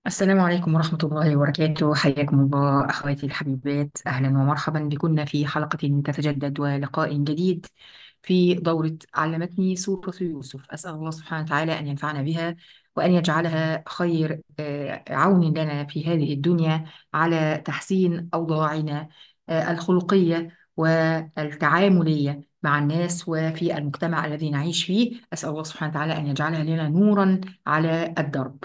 السلام عليكم ورحمة الله وبركاته. حياكم الله أخواتي الحبيبات، أهلا ومرحبا بكم في حلقة تتجدد ولقاء جديد في دورة علمتني سورة يوسف. أسأل الله سبحانه وتعالى أن ينفعنا بها وأن يجعلها خير عون لنا في هذه الدنيا على تحسين أوضاعنا الخلقية والتعاملية مع الناس وفي المجتمع الذي نعيش فيه. أسأل الله سبحانه وتعالى أن يجعلها لنا نورا على الدرب.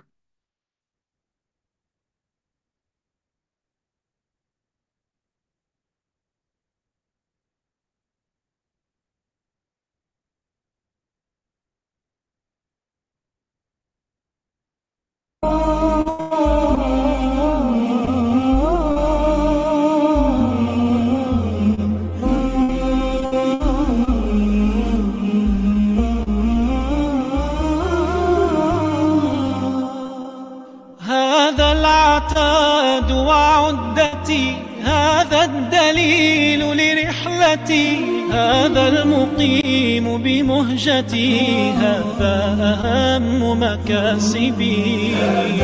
هذا العتاد وعدتي، هذا الدليل لرحلتي، هذا المقيم بمهجتي، هذا أهم مكاسبي.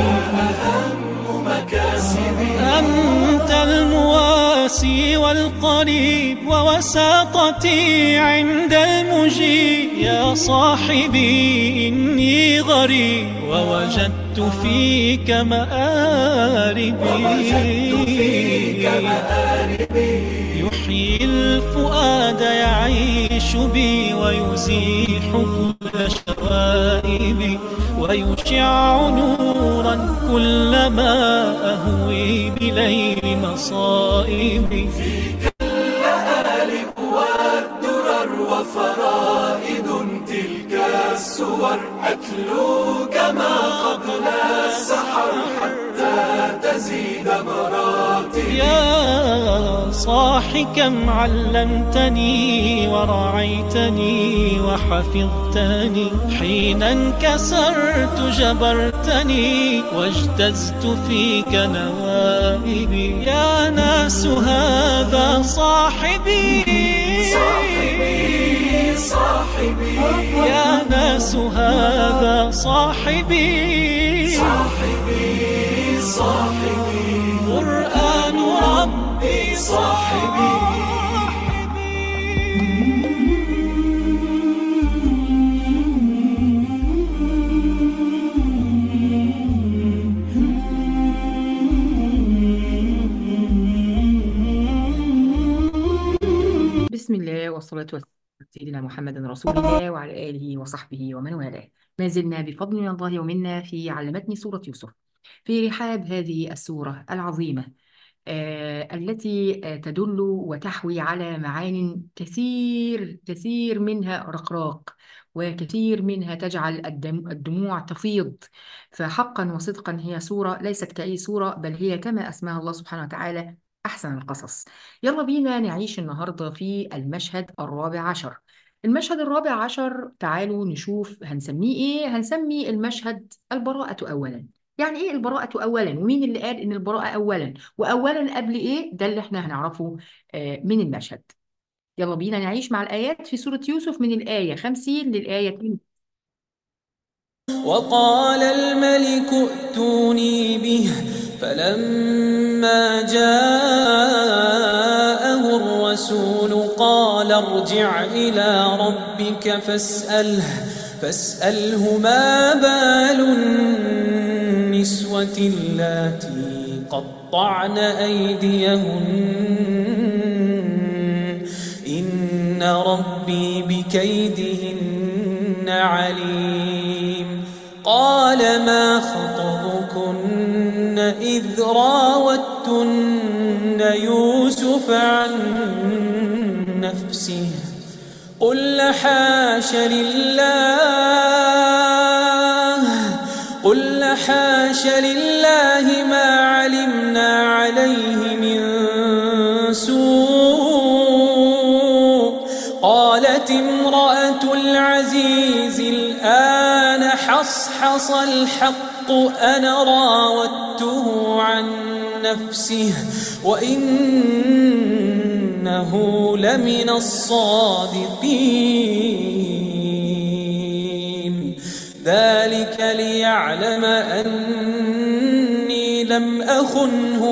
أنت المواسي والقريب ووساطتي عند المجيب. يا صاحبي إني غريب ووجدت فيك مآربي. يحيي الفؤاد يعيش بي ويزيح كل شوائبي، ويشع نورا كلما أهوي بليل مصائبي. والدرر وفرائد تلك السور أتلو كما قبل السحر حتى تزيد مراتبي. يا صاح كم علمتني ورعيتني وحفظتني، حين انكسرت جبرتني واجتزت فيك نوائبي. يا ناس هذا صاحبي، صاحبي يا ناس هذا صاحبي، صاحبي قرآن ربي صاحبي. بسم الله والصلاة والسلام على سيدنا محمد رسول الله وعلى آله وصحبه ومن والاه. ما زلنا بفضل من الله ومنا في علمتني سورة يوسف، في رحاب هذه السورة العظيمة التي تدل وتحوي على معان كثير كثير منها رقراق، وكثير منها تجعل الدموع تفيض. فحقا وصدقا هي سورة ليست كأي سورة، بل هي كما أسماها الله سبحانه وتعالى أحسن القصص. يلا بينا نعيش النهاردة في المشهد الرابع عشر. المشهد الرابع عشر تعالوا نشوف هنسميه إيه. هنسمي المشهد البراءة أولا. يعني إيه البراءة أولا؟ ومين اللي قال إن البراءة أولا؟ وأولا قبل إيه؟ ده اللي إحنا هنعرفه من المشهد. يلا بينا نعيش مع الآيات في سورة يوسف من الآية 50 للآية 2. وقال الملك ائتوني به، فلما جاءه الرسول قال ارجع إلى ربك فاسأله ما بال النسوة اللاتي قطعن أيديهن، إن ربي بكيدهن عليم. قال ما خطبكن إذ راوتن يوسف عن نفسه؟ قلن حاش لله ما علمنا عليه من سوء. قالت امرأة العزيز الآن حصحص الحق أنا راودته عن نفسه وإنه لمن الصادقين. ذلك ليعلم أني لم أخنه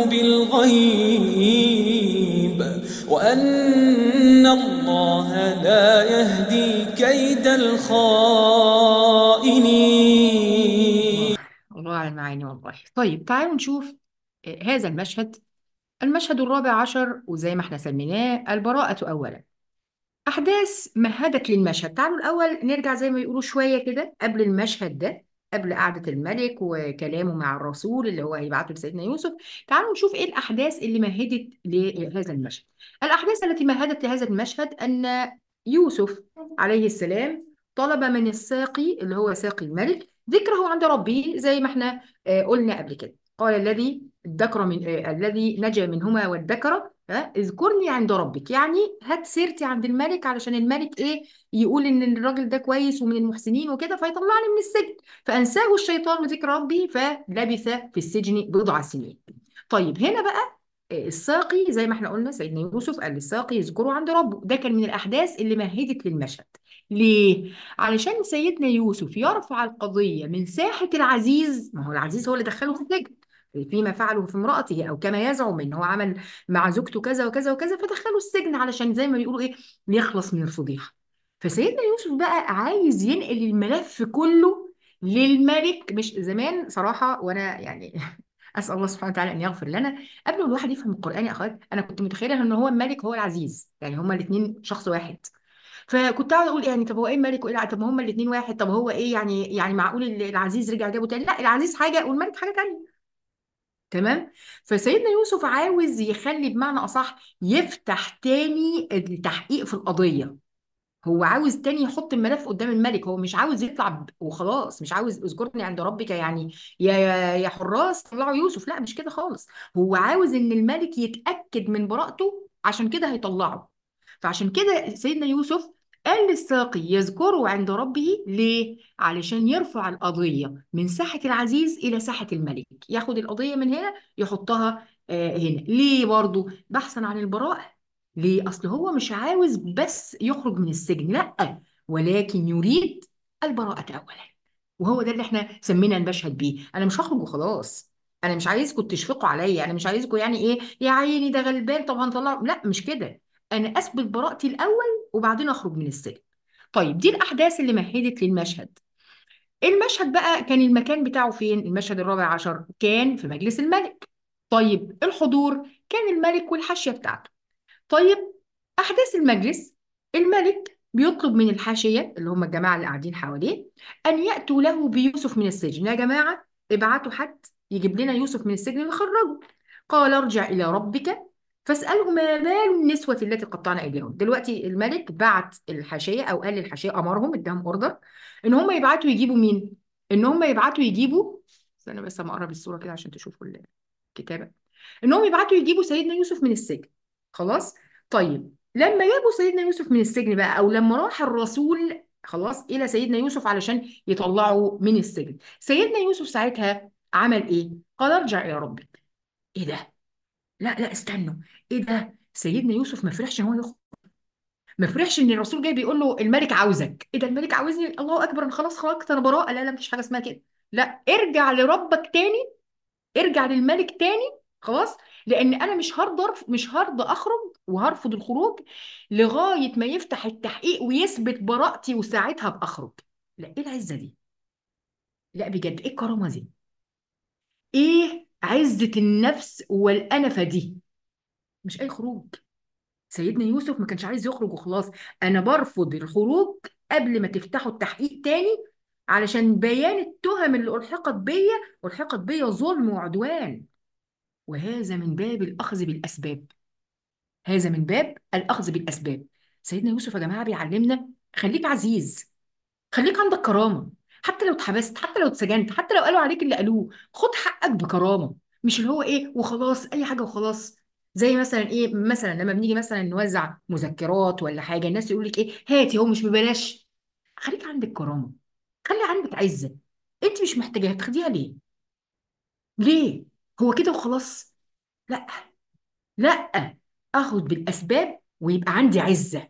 بالغيب وأن الله لا يهدي كيد الخائنين. الله، الله على المعاني والله. طيب تعالوا نشوف هذا المشهد، المشهد الرابع عشر، وزي ما احنا سميناه البراءة أولا. أحداث مهدت للمشهد. تعالوا الأول نرجع زي ما بيقولوا شوية كده قبل المشهد ده، قبل قعدة الملك وكلامه مع الرسول اللي هو هيبعته لسيدنا يوسف. تعالوا نشوف إيه الأحداث اللي مهدت لهذا المشهد. الأحداث التي مهدت لهذا المشهد أن يوسف عليه السلام طلب من الساقي اللي هو ساقي الملك ذكره عند ربه، زي ما احنا قلنا قبل كده. قال الذي ادكر من الذي نجا منهما وادكر، اذكرني عند ربك، يعني هات سيرتي عند الملك علشان الملك ايه، يقول ان الراجل ده كويس ومن المحسنين وكده فيطلعني من السجن. فانساه الشيطان ذكر ربه فلبث في السجن بضع سنين. طيب هنا بقى الساقي زي ما احنا قلنا سيدنا يوسف قال للساقي يذكره عند ربه، ده كان من الاحداث اللي مهدت للمشهد. ليه؟ علشان سيدنا يوسف يرفع القضيه من ساحه العزيز، ما هو العزيز هو اللي دخله في السجن فيما فعله في امرأته، أو كما يزعم إن هو عمل مع زوجته كذا وكذا وكذا، فدخلوا السجن علشان زي ما بيقولوا إيه، يخلص من الفضيحة. فسيدنا يوسف بقى عايز ينقل الملف كله للملك. مش زمان صراحة، وأنا يعني أسأل الله سبحانه وتعالى أن يغفر لنا، قبل ما الواحد يفهم القرآن يا أخوات أنا كنت متخيلة إن هو الملك هو العزيز، يعني هما الاثنين شخص واحد. فكنت قاعده اقول يعني طب هو ايه الملك وايه طب ما هما الاثنين واحد، طب هو ايه يعني معقول العزيز رجع جابه تاني؟ لا، العزيز حاجه والملك حاجه تانيه. تمام. فسيدنا يوسف عاوز يخلي بمعنى أصح يفتح تاني التحقيق في القضية. هو عاوز تاني يحط الملف قدام الملك، هو مش عاوز يطلع وخلاص، مش عاوز اذكرني عند ربك يعني يا حراس طلعوا يوسف، لا مش كده خالص. هو عاوز ان الملك يتأكد من براءته عشان كده هيطلعه. فعشان كده سيدنا يوسف قال للساقي يذكره عند ربه ليه؟ علشان يرفع القضية من ساحة العزيز إلى ساحة الملك، ياخد القضية من هنا يحطها هنا. ليه برضو؟ بحثا عن البراءة. ليه؟ أصل هو مش عاوز بس يخرج من السجن، لأ، ولكن يريد البراءة أولا. وهو ده اللي احنا سمينا المشهد بيه. أنا مش هخرج وخلاص، أنا مش عايزكم تشفقوا عليا، أنا مش عايزكم يعني إيه يا عيني ده غلبان طب هنطلعه، لا مش كده. أنا أثبت براءتي الأول وبعدين أخرج من السجن. طيب دي الأحداث اللي مهدت للمشهد. المشهد بقى كان المكان بتاعه فين؟ المشهد الرابع عشر كان في مجلس الملك. طيب الحضور كان الملك والحاشية بتاعته. طيب أحداث المجلس، الملك بيطلب من الحاشية اللي هم الجماعة اللي قاعدين حواليه أن يأتوا له بيوسف من السجن. يا جماعة ابعتوا حد يجيب لنا يوسف من السجن نخرجه. قال ارجع إلى ربك فاسأله ما بال النسوة التي قطعن أيديهم. دلوقتي الملك بعت الحاشية أو قال للحاشية، أمرهم اداهم أوردر إن هم يبعتوا يجيبوا مين؟ إن هم يبعتوا يجيبوا، استنى بس أما أقرب الصورة كده عشان تشوفوا الكتابة، إنهم يبعتوا يجيبوا سيدنا يوسف من السجن. خلاص. طيب لما جابوا سيدنا يوسف من السجن بقى، او لما راح الرسول خلاص الى سيدنا يوسف علشان يطلعوا من السجن، سيدنا يوسف ساعتها عمل ايه؟ قال ارجع الى ربك. ايه ده؟ لا لا استنوا، ايه ده؟ سيدنا يوسف ما فرحش ان هو يخرج، ما فرحش ان الرسول جاي بيقول له الملك عاوزك. ايه ده الملك عاوزني؟ الله اكبر انا خلاص خرجت انا براءه. لا لا مفيش حاجه اسمها كده. لا، ارجع لربك تاني، ارجع للملك تاني. خلاص. لان انا مش هرضى اخرج وهرفض الخروج لغايه ما يفتح التحقيق ويثبت براءتي وساعتها ابقى اخرج. لا ايه العزه دي؟ لا بجد ايه الكرامه دي؟ ايه عزه النفس والانفه دي؟ مش اي خروج. سيدنا يوسف ما كانش عايز يخرج وخلاص، انا برفض الخروج قبل ما تفتحوا التحقيق تاني علشان بيان التهم اللي الحقت بيا ظلم وعدوان. وهذا من باب الأخذ بالأسباب، هذا من باب الأخذ بالأسباب. سيدنا يوسف يا جماعة بيعلمنا خليك عزيز، خليك عندك كرامة. حتى لو اتحبست، حتى لو اتسجنت، حتى لو قالوا عليك اللي قالوه، خد حقك بكرامة. مش اللي هو ايه وخلاص اي حاجة وخلاص. زي مثلا ايه، مثلا لما بنيجي مثلا نوزع مذكرات ولا حاجة الناس يقول لك ايه هاتي هو مش ببلاش. خليك عندك كرامة، خلي عندك عزة. انت مش محتاجاها تاخديها ليه؟ ليه؟ هو كده وخلاص؟ لا لا، اخد بالاسباب ويبقى عندي عزه.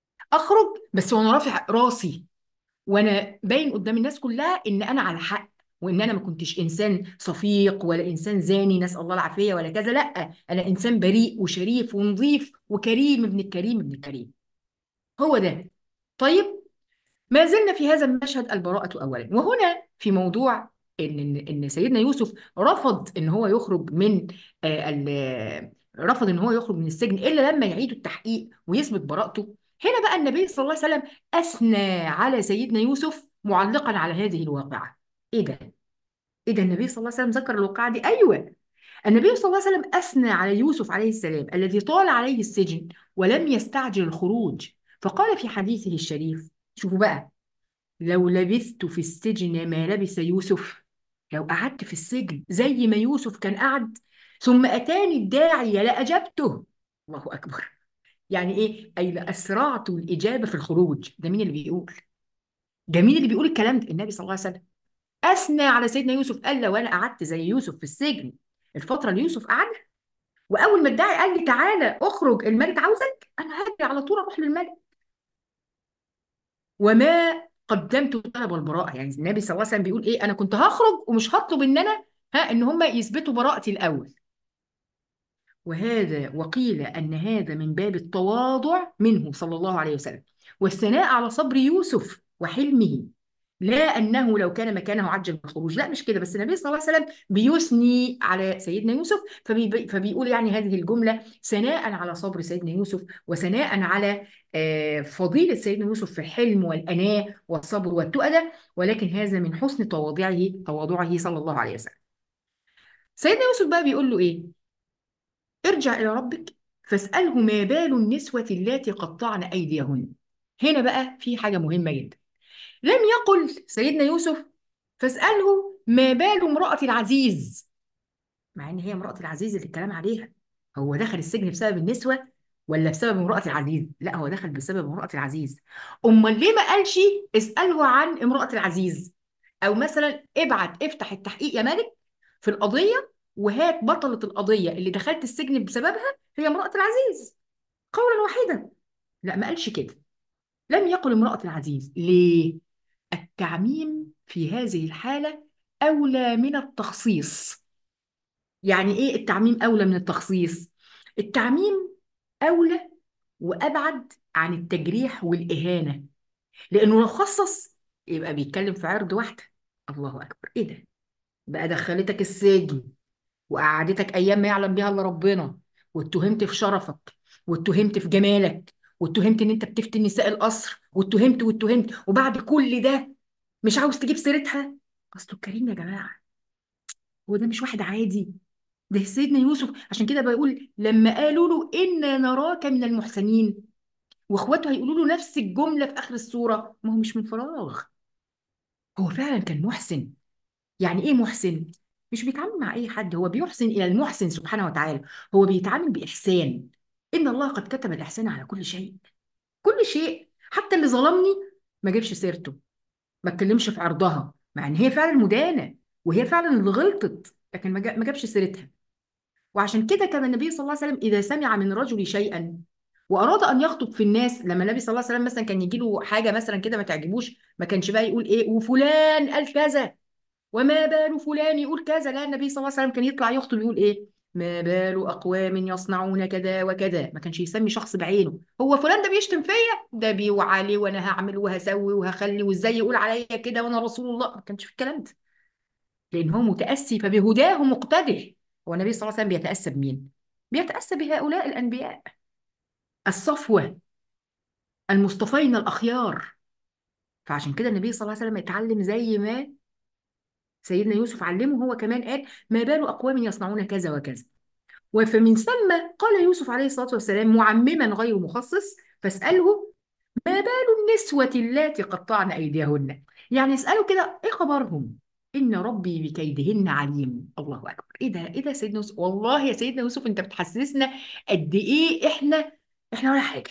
اخرج بس وانا رافع راسي، وانا باين قدام الناس كلها ان انا على حق. وان انا ما كنتش انسان صفيق ولا انسان زاني، نسال الله العافيه، ولا كذا. لا، انا انسان بريء وشريف ونظيف وكريم ابن الكريم ابن الكريم. هو ده. طيب، ما زلنا في هذا المشهد، البراءة أولا. وهنا في موضوع إن سيدنا يوسف رفض إن هو يخرج من رفض إن هو يخرج من السجن إلا لما يعيدوا التحقيق ويثبت براءته. هنا بقى النبي صلى الله عليه وسلم أثنى على سيدنا يوسف معلقا على هذه الواقعة. إيه ده؟ إيه ده؟ النبي صلى الله عليه وسلم ذكر الواقعة دي؟ أيوه. النبي صلى الله عليه وسلم أثنى على يوسف عليه السلام الذي طال عليه السجن ولم يستعجل الخروج، فقال في حديثه الشريف، شوفوا بقى، لو لبثت في السجن ما لبث يوسف، لو قعدت في السجن زي ما يوسف كان قعد، ثم أتاني الداعي لأجبته. الله أكبر. يعني إيه؟ أي لأسرعت الإجابة في الخروج. ده مين اللي بيقول؟ ده مين اللي بيقول الكلام ده؟ النبي صلى الله عليه وسلم أثنى على سيدنا يوسف، قال لو أنا قعدت زي يوسف في السجن الفترة اللي يوسف قعدها، وأول ما الداعي قال لي تعالى اخرج الملك عاوزك، أنا هاجي على طول أروح للملك. وما قدمت طلب البراءة. يعني النبي صلى الله عليه وسلم بيقول ايه؟ انا كنت هخرج ومش هطلب ان انا ان هم يثبتوا براءتي الاول. وهذا وقيل ان هذا من باب التواضع منه صلى الله عليه وسلم، والثناء على صبر يوسف وحلمه، لا انه لو كان مكانه عجل بالخروج. لا، مش كده، بس النبي صلى الله عليه وسلم بيثني على سيدنا يوسف، فبيقول يعني هذه الجمله ثناء على صبر سيدنا يوسف، وثناء على فضيله سيدنا يوسف في الحلم والاناه والصبر والتؤده، ولكن هذا من حسن تواضعه صلى الله عليه وسلم. سيدنا يوسف بقى بيقول له ايه؟ ارجع الى ربك فاساله ما بال النسوه اللاتي قطعن ايديهن. هنا بقى في حاجه مهمه جدا. لم يقل سيدنا يوسف فاسأله ما بال امرأة العزيز، مع ان هي امرأة العزيز اللي الكلام عليها. هو دخل السجن بسبب النسوة ولا بسبب امرأة العزيز؟ لا، هو دخل بسبب امرأة العزيز. امال ليه ما قالش اسأله عن امرأة العزيز؟ او مثلا ابعت افتح التحقيق يا مالك في القضية، وهات بطلة القضية اللي دخلت السجن بسببها هي امرأة العزيز، قولا واحدا. لا، ما قالش كده. لم يقل امرأة العزيز. ليه؟ التعميم في هذه الحالة أولى من التخصيص. يعني إيه التعميم أولى من التخصيص؟ التعميم أولى وأبعد عن التجريح والإهانة، لأنه لو خصص يبقى بيتكلم في عرض واحدة. الله أكبر، إيه ده؟ بقى دخلتك السجن وقعدتك أيام ما يعلم بها إلا ربنا، واتهمت في شرفك، واتهمت في جمالك، واتهمت إن أنت بتفتن نساء القصر، واتهمت، وبعد كل ده مش عاوز تجيب سيرتها. اصله الكريم يا جماعه، هو ده مش واحد عادي، ده سيدنا يوسف. عشان كده بيقول لما قالوا له انا نراك من المحسنين، واخواته هيقولوا له نفس الجمله في اخر السوره، ما هو مش من فراغ، هو فعلا كان محسن. يعني ايه محسن؟ مش بيتعامل مع اي حد، هو بيحسن الى المحسن سبحانه وتعالى، هو بيتعامل باحسان. ان الله قد كتب الاحسان على كل شيء، كل شيء، حتى اللي ظلمني ما جابش سيرته، ما اتكلمش في عرضها، مع ان هي فعلا مدانه وهي فعلا اللي غلطت، لكن ما جابش سيرتها. وعشان كده كان النبي صلى الله عليه وسلم اذا سمع من رجل شيئا واراد ان يخطب في الناس، لما النبي صلى الله عليه وسلم مثلا كان يجي له حاجه مثلا كده ما تعجبوش، ما كانش بقى يقول ايه وفلان قال كذا وما بال فلان يقول كذا. لا، النبي صلى الله عليه وسلم كان يطلع يخطب يقول ايه؟ ما بال اقوام يصنعون كذا وكذا. ما كانش يسمي شخص بعينه، هو فلان ده بيشتم فيا، ده بيوعى وانا هعمل وهسوي وهخلي وازاي يقول عليا كده وانا رسول الله. ما كانش في الكلام ده، لان هو متاسي فبهداه مقتدر. هو النبي صلى الله عليه وسلم بيتاسى بمين؟ بيتاسى بهؤلاء الانبياء الصفوه المصطفين الاخيار. فعشان كده النبي صلى الله عليه وسلم اتعلم زي ما سيدنا يوسف علمه، هو كمان قال ما بال اقوام يصنعون كذا وكذا. وفمن ثم قال يوسف عليه الصلاه والسلام معمما غير مخصص فاساله ما بال النسوة اللاتي قطعن أيديهن. يعني اسألوا كده إيه خبرهم؟ إن ربي بكيدهن عليم. الله أكبر، إيه ده؟ إيه ده يا سيدنا يوسف؟ والله يا سيدنا يوسف أنت بتحسسنا قد إيه إحنا ولا حاجة.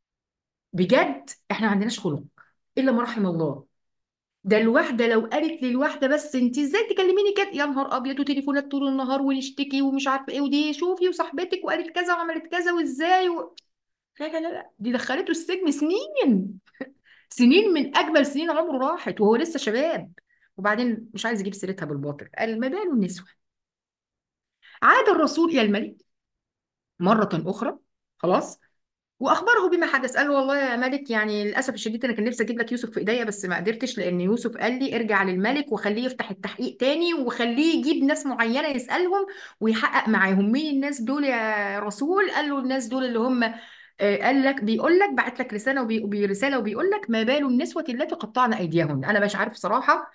بجد إحنا ما عندناش خلق إلا ما رحم الله. ده الواحدة لو قالت للواحدة بس أنت إزاي تكلميني كده، يا نهار أبيض، وتليفونات طول النهار ونشتكي ومش عارفة إيه، ودي شوفي وصاحبتك وقالت كذا وعملت كذا وإزاي لا لا لا لا، دي دخلته السجن سنين، سنين من اجمل سنين عمره راحت وهو لسه شباب، وبعدين مش عايز يجيب سيرتها بالباطل، قال ما بال النسوة. عاد الرسول إلى الملك مرة أخرى، خلاص، واخبره بما حدث. قال له والله يا ملك، يعني للاسف الشديد انا كان نفسي اجيب لك يوسف في ايديا بس ما قدرتش، لان يوسف قال لي ارجع للملك وخليه يفتح التحقيق تاني وخليه يجيب ناس معينه يسالهم ويحقق معاهم. مين الناس دول يا رسول؟ قال له الناس دول اللي هم قال لك بيقول لك بعت لك رساله برساله وبيقول لك ما بال النسوه التي قطعن ايديهن. انا مش عارف صراحه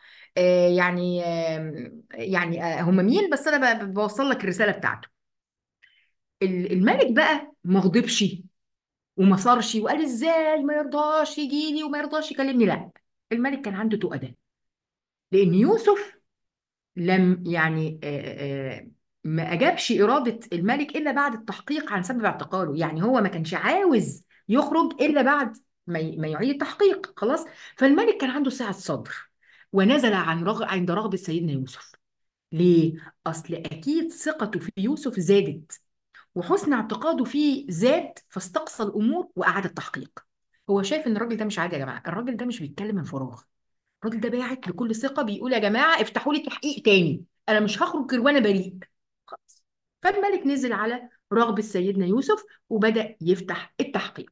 هم مين، بس انا بوصل لك الرساله بتاعته. الملك بقى ما غضبش وما صارش وقال ازاي ما يرضاش يجي لي وما يرضاش يكلمني، لا. الملك كان عنده تؤدة، لان يوسف لم يعني ما اجابش اراده الملك الا بعد التحقيق عن سبب اعتقاله. يعني هو ما كانش عاوز يخرج الا بعد ما يعيد التحقيق، خلاص. فالملك كان عنده سعه صدر، ونزل عند رغبه سيدنا يوسف. ليه؟ اصل اكيد ثقته في يوسف زادت وحسن اعتقاده فيه زاد، فاستقصى الامور واعاد التحقيق. هو شايف ان الراجل ده مش عادي يا جماعه، الراجل ده مش بيتكلم من فراغ، الراجل ده باعت بكل ثقه بيقول يا جماعه افتحوا لي تحقيق تاني، انا مش هخرج غير وانا بريء. خلاص. فالملك نزل على رغبه سيدنا يوسف وبدا يفتح التحقيق.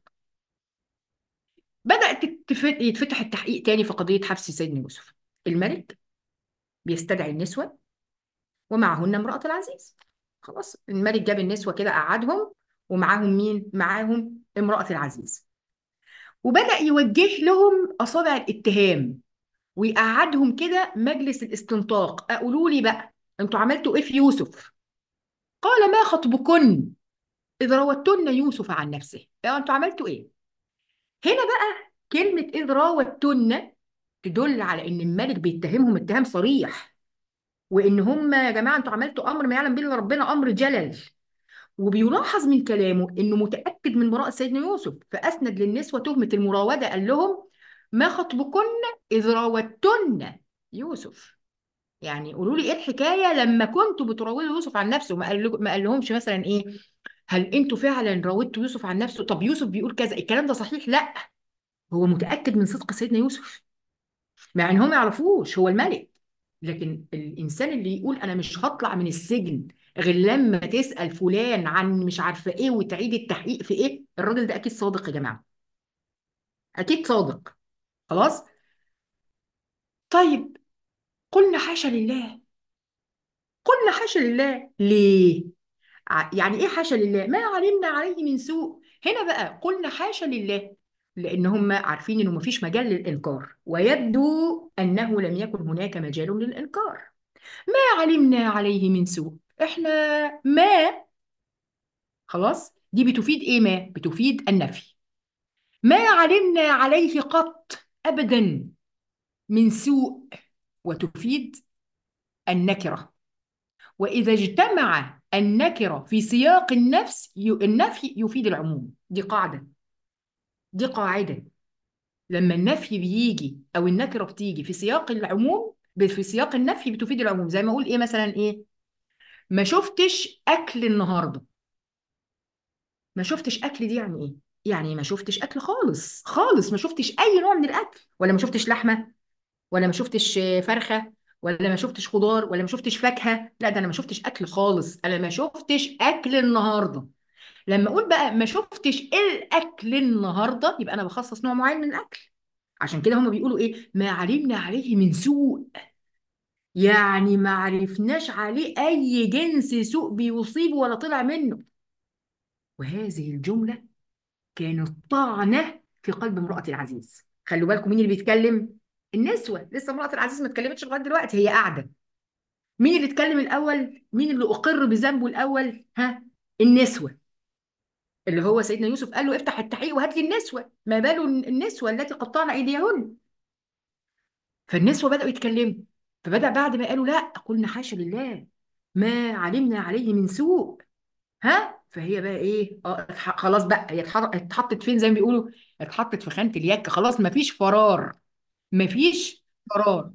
بدأ يتفتح التحقيق تاني في قضيه حبس سيدنا يوسف. الملك بيستدعي النسوه ومعهن امرأة العزيز. خلاص، الملك جاب النسوة كده قعدهم، ومعاهم مين؟ معاهم امرأة العزيز، وبدأ يوجه لهم أصابع الاتهام ويقعدهم كده مجلس الاستنطاق. قولوا لي بقى، انتوا عملتوا ايه في يوسف؟ قال ما خطبكن إذ راوتن يوسف عن نفسه. انتوا عملتوا ايه؟ هنا بقى كلمة إذ راوتن تدل على إن الملك بيتهمهم اتهام صريح، وإن هم يا جماعة انتوا عملتوا أمر ما يعلم به إلا ربنا، أمر جلل. وبيلاحظ من كلامه انه متأكد من براءة سيدنا يوسف، فأسند للنسوة تهمة المراودة. قال لهم ما خطبكن إذ راوتن يوسف؟ يعني قولوا لي ايه الحكاية لما كنتوا بتراودوا يوسف عن نفسه. ما قال لهمش مثلا ايه، هل انتوا فعلا راودتوا يوسف عن نفسه؟ طب يوسف بيقول كذا، الكلام ده صحيح؟ لا، هو متأكد من صدق سيدنا يوسف، مع ان هم ما يعرفوش هو الملك. لكن الانسان اللي يقول انا مش هطلع من السجن غير لما تسأل فلان عن مش عارفه ايه وتعيد التحقيق في ايه، الراجل ده اكيد صادق يا جماعه، اكيد صادق. خلاص. طيب، قلنا حاشا لله. قلنا حاشا لله ليه؟ يعني ايه حاشا لله؟ ما علمنا عليه من سوء. هنا بقى قلنا حاشا لله لان هم عارفين انه مفيش مجال للانكار، ويبدو انه لم يكن هناك مجال للانكار. ما علمنا عليه من سوء. احنا ما، خلاص، دي بتفيد ايه؟ ما بتفيد النفي. ما علمنا عليه قط ابدا من سوء، وتفيد النكرة. واذا اجتمع النكرة في سياق النفي يفيد العموم. دي قاعدة، دي قاعدة. لما النفي بيجي او النكرة بتيجي في سياق العموم، في سياق النفي بتفيد العموم. زي ما اقول ايه مثلا، ايه، ما شفتش اكل النهارده. ما شفتش اكل دي يعني ايه؟ يعني ما شفتش اكل خالص خالص، ما شفتش اي نوع من الاكل، ولا ما شفتش لحمه، ولا ما شفتش فرخه، ولا ما شفتش خضار، ولا ما شفتش فاكهه. لا، ده انا ما شفتش اكل خالص، انا ما شفتش اكل النهارده. لما اقول بقى ما شفتش الاكل النهارده، يبقى انا بخصص نوع معين من الاكل. عشان كده هم بيقولوا ايه، ما علمنا عليه من سوء. يعني ما عرفناش عليه اي جنس سوء بيصيبه ولا طلع منه. وهذه الجمله كانت طعنة في قلب امرأة العزيز. خلوا بالكم مين اللي بيتكلم؟ النسوة. لسه امرأة العزيز ما اتكلمتش لغاية دلوقتي، هي قاعدة. مين اللي اتكلم الأول؟ مين اللي أقر بذنبه الأول؟ ها؟ النسوة. اللي هو سيدنا يوسف قال له افتح التحقيق وهات لي النسوة، ما بال النسوة التي قطعن أيديهن. فالنسوة بدأوا يتكلموا، فبدأ بعد ما قالوا لا قلنا حاشا لله ما علمنا عليه من سوء. ها؟ فهي بقى ايه، خلاص بقى هي اتحطت فين زي ما بيقولوا، اتحطت في خانة اليك. خلاص مفيش فرار، مفيش فرار.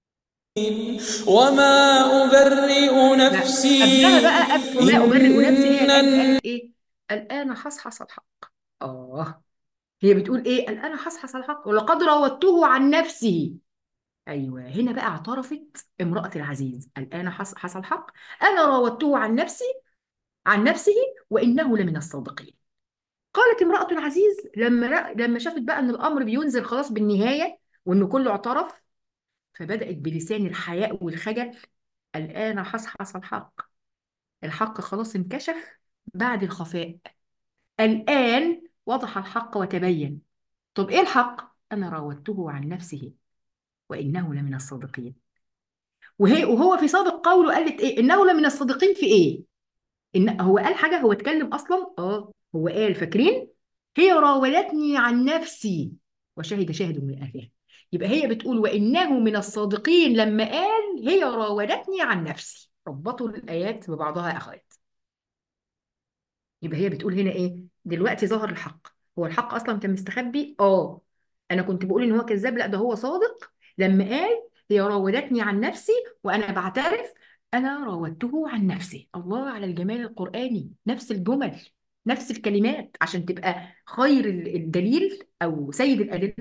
وما أبرئ لا، قبلها نفسي بقى قبل وما أبرئ نفسي هي إن قالت ايه؟ الآن حصحص الحق. اه، هي بتقول ايه؟ الآن حصحص الحق ولقد راودته عن نفسه. أيوة، هنا بقى اعترفت امرأة العزيز، الآن حصل حق، أنا راودته عن نفسه وإنه لمن الصادقين. قالت امرأة العزيز لما شافت بقى إن الأمر بينزل خلاص بالنهاية وإنه كله اعترف، فبدأت بلسان الحياء والخجل: الآن حصل الحق، الحق خلاص انكشف بعد الخفاء، الآن وضح الحق وتبين. طب إيه الحق؟ أنا راودته عن نفسه وإنه لمن الصادقين. وهو في سابق قوله قالت إيه؟ إنه لمن الصادقين في إيه؟ إن هو قال حاجة، هو اتكلم أصلا، هو قال فاكرين؟ هي راودتني عن نفسي وشهد شاهد من أهلها. يبقى هي بتقول وإنه من الصادقين لما قال هي راودتني عن نفسي. ربطوا الآيات ببعضها يا أخوات. يبقى هي بتقول هنا ايه؟ دلوقتي ظهر الحق. هو الحق اصلا كان مستخبي. انا كنت بقول ان هو كذاب، لا ده هو صادق لما قال هي راودتني عن نفسي، وانا بعترف انا راودته عن نفسي. الله على الجمال القرآني، نفس الجمل نفس الكلمات عشان تبقى خير الدليل او سيد الادله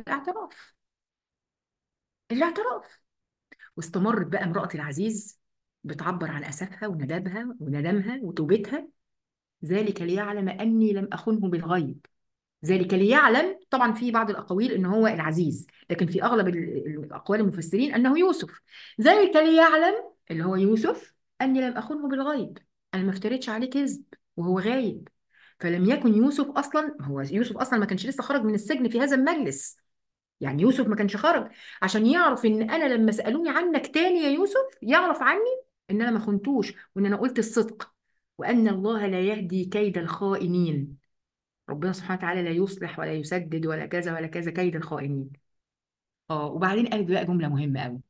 الاعتراف. واستمرت بقى امرأة العزيز بتعبر عن اسفها وندمها وتوبتها: ذلك ليعلم أني لم أخنه بالغيب. ذلك ليعلم، طبعا في بعض الأقاويل أنه هو العزيز، لكن في أغلب الأقوال المفسرين أنه يوسف. ذلك ليعلم اللي هو يوسف أني لم أخنه بالغيب، أنا ما افتريتش عليه كذب وهو غايب. فلم يكن يوسف أصلا، هو يوسف أصلا ما كانش لسه خرج من السجن في هذا المجلس، يعني يوسف ما كانش خرج عشان يعرف ان انا لما سالوني عنك تاني يا يوسف يعرف عني ان انا ما خنتوش وان انا قلت الصدق، وان الله لا يهدي كيد الخائنين. ربنا سبحانه وتعالى لا يصلح ولا يسدد ولا كذا ولا كذا كيد الخائنين. وبعدين قالت بقى جمله مهمه قوي: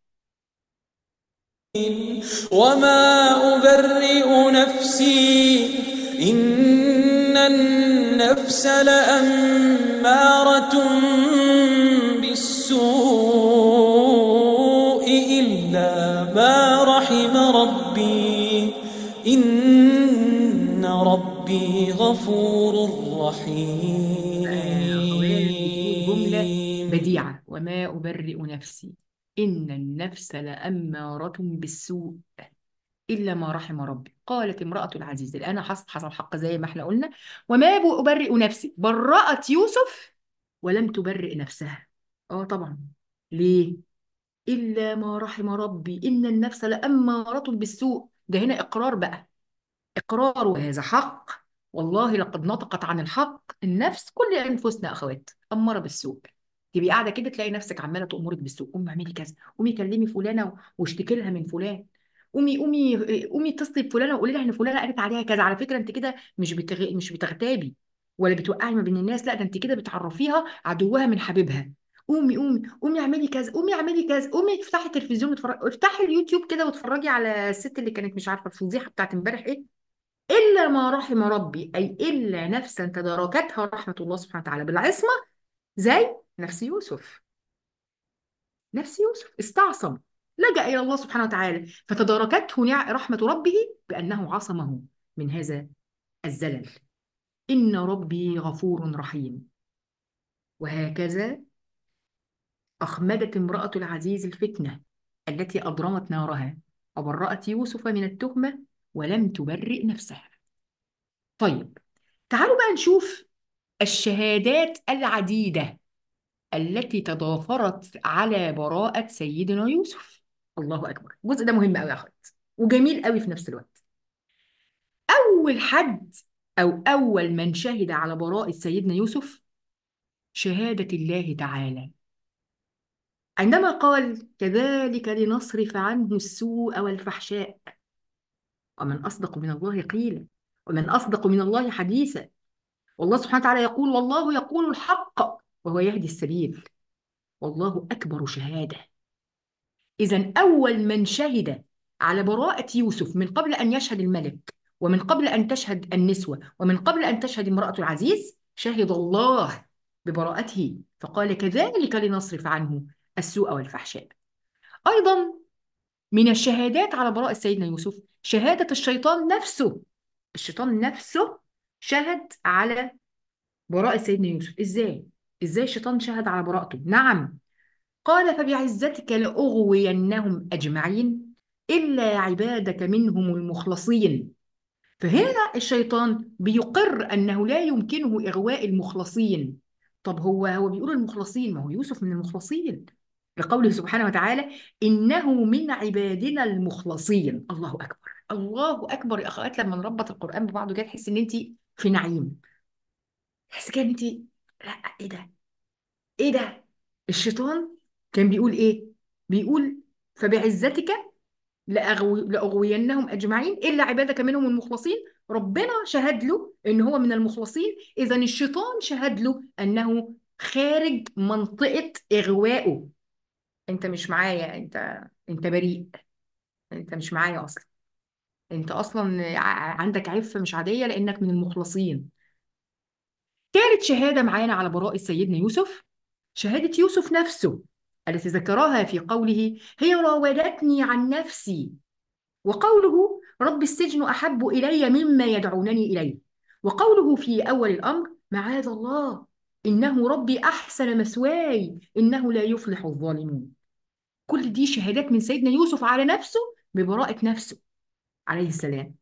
وما أبرئ نفسي إن النفس لأمارة بالسوء إلا ما رحم ربي إن ربي غفور يا اخوات بتقول جمله رحيم. بديعه: وما ابرئ نفسي ان النفس لاماره بالسوء إلا ما رحم ربي. قالت امرأة العزيز الآن حصل حق زي ما احنا قلنا. وما أبرئ نفسي، برأت يوسف ولم تبرئ نفسها. طبعا. ليه؟ إلا ما رحم ربي إن النفس لأمارة بالسوء. ده هنا إقرار بقى، إقرار، وهذا حق. والله لقد نطقت عن الحق النفس، كل أنفسنا أخوات أمارة بالسوء. تبقي قاعدة كده تلاقي نفسك عمالة تأمرك بالسوء: قومي اعملي كذا، قومي كلمي فلانة واشتكي لها من فلان، قومي اتصلي بفلانة وقولي لها إن فلانة قالت عليها كذا. على فكرة أنت كده مش بتغتابي ولا بتوقعي ما بين الناس، لا ده أنت كده بتعرفيها عدوها من حبيبها. قومي اعملي كذا، قومي اعملي كذا، قومي افتحي التلفزيون افتحي اليوتيوب كده واتفرجي على الست اللي كانت مش عارفه الفضيحه بتاعت امبارح ايه. إلا ما رحم ربي، أي إلا نفسا تداركتها رحمة الله سبحانه وتعالى بالعصمة، زي نفس يوسف. نفس يوسف استعصم، لجأ إلى الله سبحانه وتعالى فتداركته رحمة ربه بأنه عصمه من هذا الزلل. إن ربي غفور رحيم. وهكذا أخمدت امرأة العزيز الفتنة التي أضرمت نارها وبرأت يوسف من التهمة ولم تبرئ نفسها. طيب، تعالوا بقى نشوف الشهادات العديدة التي تضافرت على براءة سيدنا يوسف. الله أكبر، الجزء ده مهم قوي يا أخوات وجميل قوي في نفس الوقت. أول حد أو أول من شهد على براءة سيدنا يوسف شهادة الله تعالى عندما قال: كذلك لنصرف عنه السوء والفحشاء ومن أصدق من الله قيلا ومن أصدق من الله حديثا. والله سبحانه وتعالى يقول: والله يقول الحق وهو يهدي السبيل والله أكبر شهادة. إذا أول من شهد على براءة يوسف من قبل أن يشهد الملك ومن قبل أن تشهد النسوة ومن قبل أن تشهد امرأة العزيز شهد الله ببراءته، فقال: كذلك لنصرف عنه السوء والفحشاء. أيضا من الشهادات على براءة سيدنا يوسف شهادة الشيطان نفسه. الشيطان نفسه شهد على براءة سيدنا يوسف. إزاي؟ إزاي الشيطان شهد على براءته؟ نعم، قال فبعزتك لأغوينهم أجمعين إلا عبادك منهم المخلصين. فهنا الشيطان بيقر أنه لا يمكنه إغواء المخلصين. طب هو بيقول المخلصين، ما هو يوسف من المخلصين، لقوله سبحانه وتعالى إنه من عبادنا المخلصين. الله أكبر، الله أكبر يا أخوات. لما نربط القرآن ببعضه كده تحس إن أنت في نعيم، تحس كده إن أنت، لا، إيه ده، إيه ده. الشيطان كان بيقول إيه؟ بيقول فبعزتك لأغوينهم أجمعين إلا عبادك منهم المخلصين. ربنا شهد له إن هو من المخلصين، إذا الشيطان شهد له أنه خارج منطقة إغوائه. أنت مش معايا، أنت بريء، أنت مش معايا أصلا، أنت أصلا عندك عفة مش عادية لأنك من المخلصين. ثالث شهادة معانا على براءة سيدنا يوسف، شهادة يوسف نفسه التي ذكرها في قوله هي راودتني عن نفسي، وقوله رب السجن أحب إلي مما يدعونني إليه، وقوله في أول الأمر معاذ الله إنه ربي أحسن مثواي إنه لا يفلح الظالمون. كل دي شهادات من سيدنا يوسف على نفسه ببراءة نفسه عليه السلام.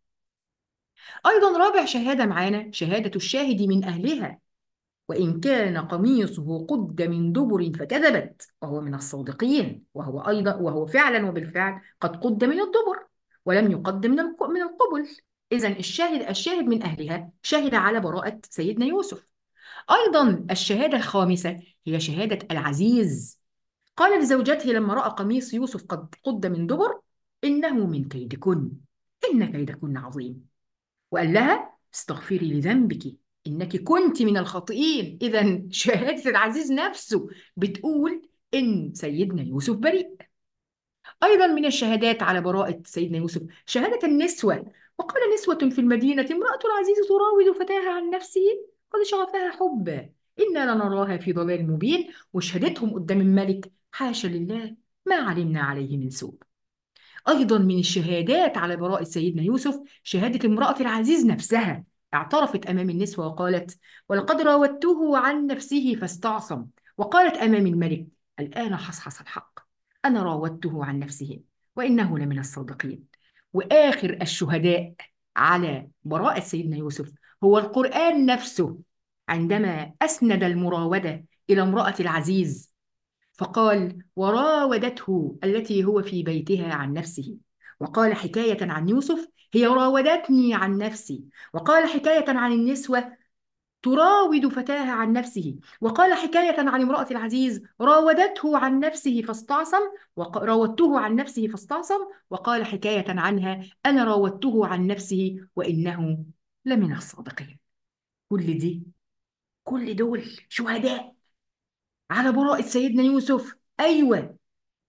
أيضا رابع شهادة معانا شهادة الشاهد من أهلها، وإن كان قميصه قد من دبر فكذبت وهو من الصادقين، وهو فعلا وبالفعل قد قد من الدبر ولم يقد من القبل. إذا الشاهد من أهلها شهد على براءة سيدنا يوسف. أيضا الشهادة الخامسة هي شهادة العزيز. قال لزوجته لما رأى قميص يوسف قد قد من دبر إنه من كيدكن، إن كيدكن عظيم. وقال لها استغفري لذنبك إنك كنت من الخاطئين. إذا شهادة العزيز نفسه بتقول إن سيدنا يوسف بريء. أيضا من الشهادات على براءة سيدنا يوسف شهادة النسوة. وقال نسوة في المدينة امرأة العزيز تراود فتاها عن نفسه قد شغفها حبا إنا لنراها في ضلال مبين. وشهادتهم قدام الملك حاشا لله ما علمنا عليه من سوء. أيضا من الشهادات على براءة سيدنا يوسف شهادة امرأة العزيز نفسها، اعترفت أمام النسوة وقالت ولقد راودته عن نفسه فاستعصم. وقالت أمام الملك الآن حصحص الحق أنا راودته عن نفسه وإنه لمن الصادقين. وآخر الشهداء على براءة سيدنا يوسف هو القرآن نفسه، عندما أسند المراودة إلى امرأة العزيز فقال وراودته التي هو في بيتها عن نفسه، وقال حكاية عن يوسف هي راودتني عن نفسي، وقال حكاية عن النسوة تراود فتاها عن نفسه، وقال حكاية عن امرأة العزيز راودته عن نفسه فاستعصم، راودته عن نفسه فاستعصم، وقال حكاية عنها أنا راودته عن نفسه وإنه لمن الصادقين. كل دي، كل دول شهداء على براءة سيدنا يوسف. أيوة،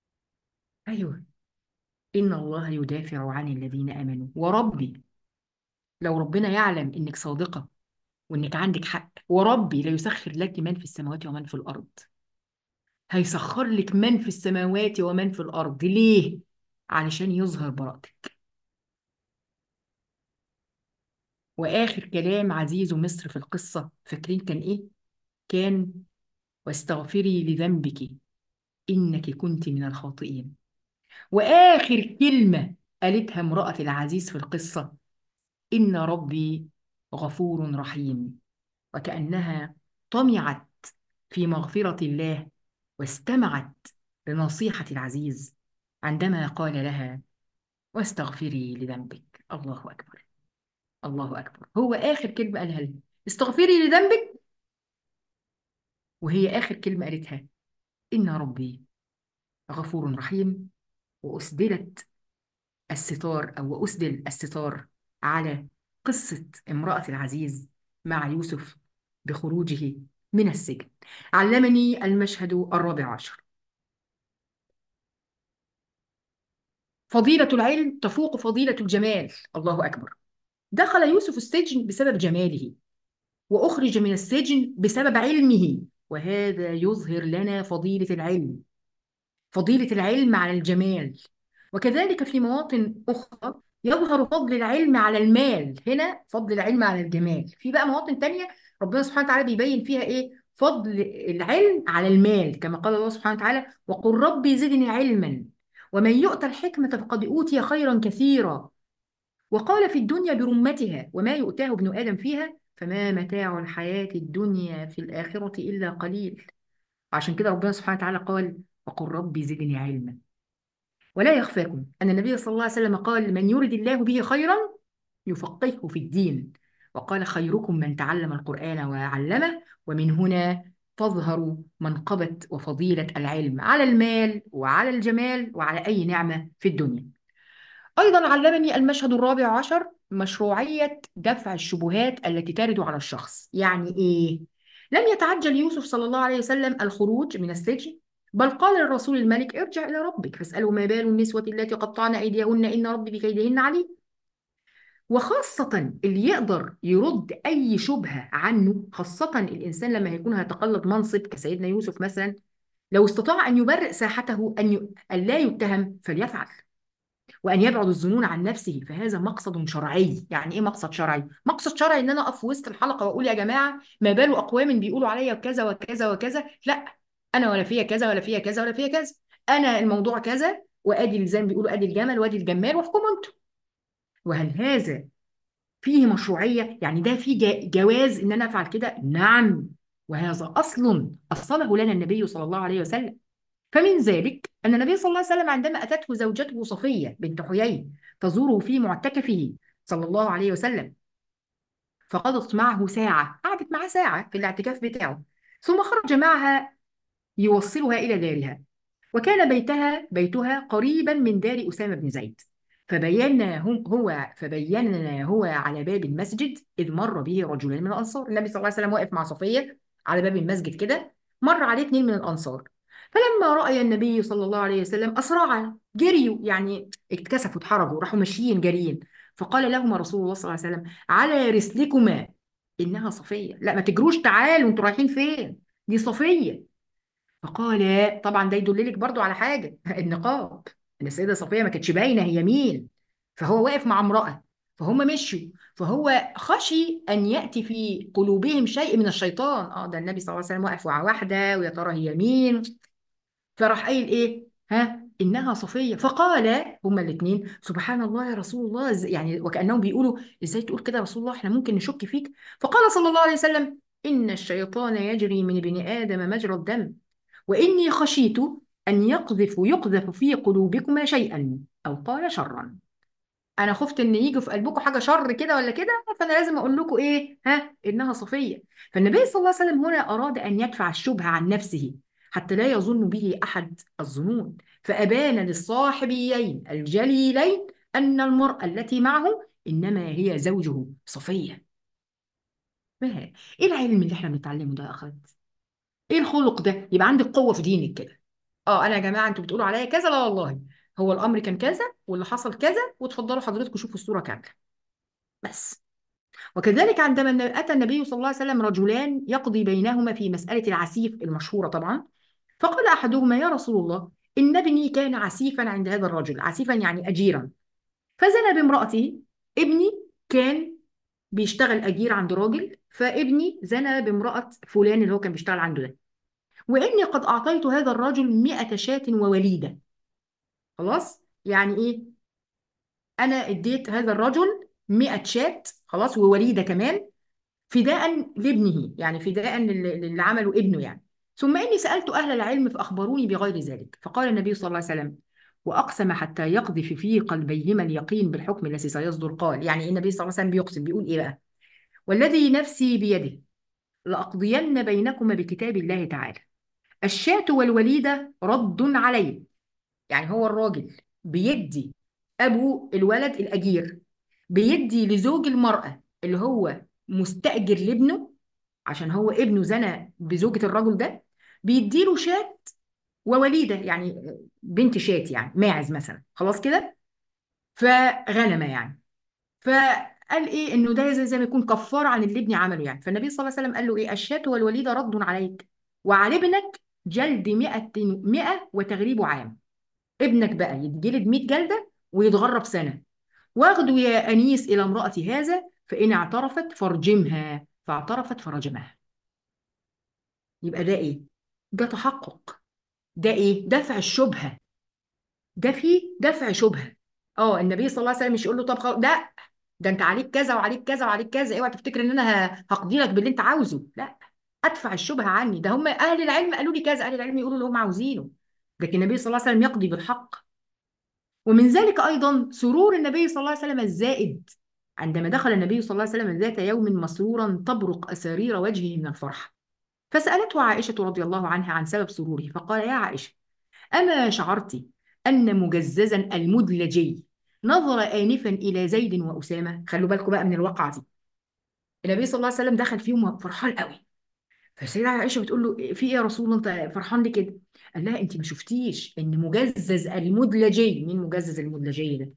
أيوة، إن الله يدافع عن الذين آمنوا. وربي لو ربنا يعلم إنك صادقة وإنك عندك حق، وربي لا يسخر لك من في السماوات ومن في الأرض. هيسخر لك من في السماوات ومن في الأرض ليه؟ علشان يظهر براءتك. وآخر كلام عزيز مصر في القصة فاكرين كان إيه؟ كان واستغفري لذنبك إنك كنت من الخاطئين. وآخر كلمة قالتها امرأة العزيز في القصة إن ربي غفور رحيم. وكأنها طمعت في مغفرة الله واستمعت لنصيحة العزيز عندما قال لها واستغفري لذنبك. الله أكبر، الله أكبر. هو آخر كلمة قالها لها استغفري لذنبك، وهي آخر كلمة قالتها إن ربي غفور رحيم. وأسدلت الستار أو أسدل الستار على قصة امرأة العزيز مع يوسف بخروجه من السجن. علمني المشهد الرابع عشر فضيلة العلم تفوق فضيلة الجمال. الله أكبر. دخل يوسف السجن بسبب جماله، وأخرج من السجن بسبب علمه، وهذا يظهر لنا فضيلة العلم، فضيلة العلم على الجمال. وكذلك في مواطن أخرى يظهر فضل العلم على المال، هنا فضل العلم على الجمال. في بقى مواطن تانية ربنا سبحانه وتعالى بيبين فيها إيه فضل العلم على المال، كما قال الله سبحانه وتعالى: وقل ربي زدني علما ومن يؤت الحكمة فقد أوتي خيرا كثيرا. وقال في الدنيا برمتها وما يؤتاه ابن آدم فيها فما متاع الحياة الدنيا في الآخرة إلا قليل. عشان كده ربنا سبحانه وتعالى قال: وقل ربي زدني علما. ولا يخفاكم أن النبي صلى الله عليه وسلم قال: من يرد الله به خيرا يفقهه في الدين. وقال: خيركم من تعلم القرآن وعلمه. ومن هنا تظهر منقبة وفضيلة العلم على المال وعلى الجمال وعلى أي نعمة في الدنيا. أيضا علمني المشهد الرابع عشر مشروعية دفع الشبهات التي ترد على الشخص. يعني إيه؟ لم يتعجل يوسف صلى الله عليه وسلم الخروج من السجن، بل قال للرسول الملك: ارجع إلى ربك فاسأله ما بال النسوة التي قطعن أيديهن إن ربي بكيدهن عليم. وخاصة اللي يقدر يرد أي شبهة عنه، خاصة الإنسان لما يكون هيتقلد منصب كسيدنا يوسف مثلا، لو استطاع أن يبرئ ساحته أن لا يتهم فليفعل، وأن يبعد الظنون عن نفسه، فهذا مقصد شرعي. يعني إيه مقصد شرعي؟ مقصد شرعي إن أنا أقف وسط الحلقة وأقول: يا جماعة ما بال أقوام بيقولوا عليا كذا وكذا وكذا، لا، أنا ولا فيا كذا ولا فيا كذا ولا فيا كذا، أنا الموضوع كذا، وأدي زي ما بيقولوا أدي الجمل وأدي الجمال واحكموا أنتم. وهل هذا فيه مشروعية؟ يعني ده فيه جواز إن أنا أفعل كده؟ نعم. وهذا أصل أصله لنا النبي صلى الله عليه وسلم. فمن ذلك أن النبي صلى الله عليه وسلم عندما أتته زوجته صفية بنت حيي تزوره في معتكفه صلى الله عليه وسلم، فقضت معه ساعة، قعدت معه ساعة في الاعتكاف بتاعه، ثم خرج معها يوصلها إلى دارها. وكان بيتها قريبا من دار أسامة بن زيد. فبينا هو على باب المسجد إذ مر به رجلان من الأنصار. النبي صلى الله عليه وسلم واقف مع صفية على باب المسجد كده، مر عليه اتنين من الأنصار. فلما رأي النبي صلى الله عليه وسلم أسرعا جريوا، يعني اتكسفوا اتحرجوا راحوا ماشيين جاريين. فقال لهما رسول الله صلى الله عليه وسلم: على رسلكما إنها صفية. لا ما تجروش، تعالوا انتوا رايحين فين؟ دي صفية. فقال طبعا ده يدللك برضو على حاجة النقاب، ان السيدة صفية ما كانتش باينة هي مين، فهو واقف مع امرأة، فهم مشوا، فهو خشي ان يأتي في قلوبهم شيء من الشيطان. ده النبي صلى الله عليه وسلم واقف مع واحدة ويا ترى هي مين، فراح قايل ايه؟ ها انها صفيه. فقال هما الاثنين: سبحان الله يا رسول الله، يعني وكانهم بيقولوا: ازاي تقول كده يا رسول الله، احنا ممكن نشك فيك. فقال صلى الله عليه وسلم: ان الشيطان يجري من ابن ادم مجرى الدم، واني خشيت ان يقذف في قلوبكما شيئا، او قال شرا. انا خفت ان يجي في قلبكم حاجه شر كده ولا كده، فانا لازم اقول لكم ايه؟ انها صفيه. فالنبي صلى الله عليه وسلم هنا اراد ان يدفع الشبهه عن نفسه حتى لا يظن به احد الظنون، فابان للصاحبيين الجليلين ان المراه التي معه انما هي زوجه صفيه. ما هي؟ ايه العلم اللي احنا بنتعلمه ده يا اخوات؟ ايه الخلق ده؟ يبقى عندك قوه في دينك كده. انا يا جماعه انتوا بتقولوا عليا كذا، لا والله هو الامر كان كذا واللي حصل كذا، وتفضلوا حضرتكم شوفوا الصوره كامله بس. وكذلك عندما أتى النبي صلى الله عليه وسلم رجلان يقضي بينهما في مسألة العسيف المشهورة طبعا، فقال أحدهما: يا رسول الله، إن ابني كان عسيفا عند هذا الرجل، عسيفا يعني أجيرا، فزنى بامرأته. ابني كان بيشتغل أجير عند راجل، فابني زنى بامرأة فلان اللي هو كان بيشتغل عنده ده، وإني قد أعطيت هذا الرجل 100 شاة ووليدة. خلاص يعني إيه؟ أنا اديت هذا الرجل 100 شاة خلاص ووليدة كمان، فداء لابنه، يعني فداء للي عمله ابنه يعني. ثم إني سألت أهل العلم فأخبروني بغير ذلك. فقال النبي صلى الله عليه وسلم: وأقسم حتى يقذف في قلبيهما اليقين بالحكم الذي سيصدر. قال يعني إيه النبي صلى الله عليه وسلم بيقسم؟ بيقول إيه بقى؟ والذي نفسي بيده لأقضين بينكما بكتاب الله تعالى، الشاة والوليدة رد علي. يعني هو الراجل بيدي أبو الولد الأجير، بيدي لزوج المرأة اللي هو مستأجر لابنه عشان هو ابنه زنى بزوجة الرجل ده، بيديله شاة ووليدة، يعني بنت شاة يعني ماعز مثلا، خلاص كده، فغنمة يعني. فقال ايه؟ انه ده زي ما يكون كفارة عن اللي ابني عمله يعني. فالنبي صلى الله عليه وسلم قال له ايه؟ الشاة والوليدة رد عليك، وعلى ابنك جلد 100 وتغريب عام. ابنك بقى يتجلد 100 جلدة ويتغرب سنة. واخده يا أنيس إلى امرأة هذا، فإن اعترفت فارجمها، فاعترفت فرجمها. يبقى ده ايه؟ ده تحقق. ده ايه؟ دفع الشبهه. ده فيه دفع شبهه. اه النبي صلى الله عليه وسلم مش يقول له طب خلاص، لا، ده انت عليك كذا وعليك كذا وعليك كذا، اوعى تفتكر ان انا هقضي لك باللي انت عاوزه، لا، ادفع الشبهه عني. ده هم اهل العلم قالوا لي كذا، اهل العلم يقولوا اللي هم عاوزينه، لكن النبي صلى الله عليه وسلم يقضي بالحق. ومن ذلك ايضا سرور النبي صلى الله عليه وسلم الزائد، عندما دخل النبي صلى الله عليه وسلم ذات يوم مسرورا تبرق اسارير وجهه من الفرح، فسالته عائشه رضي الله عنها عن سبب سروره، فقال: يا عائشه، أما شعرت أن مجززا المدلجي نظر آنفا إلى زيد وأسامة؟ خلوا بالكم بقى من الواقعة دي. النبي صلى الله عليه وسلم دخل فيهم فرحان قوي، فالسيدة عائشة بتقول له: في إيه يا رسول الله، أنت فرحان ليه كده؟ قال لها: أنت ما شفتيش إن مجزز المدلجي، مين مجزز المدلجي ده؟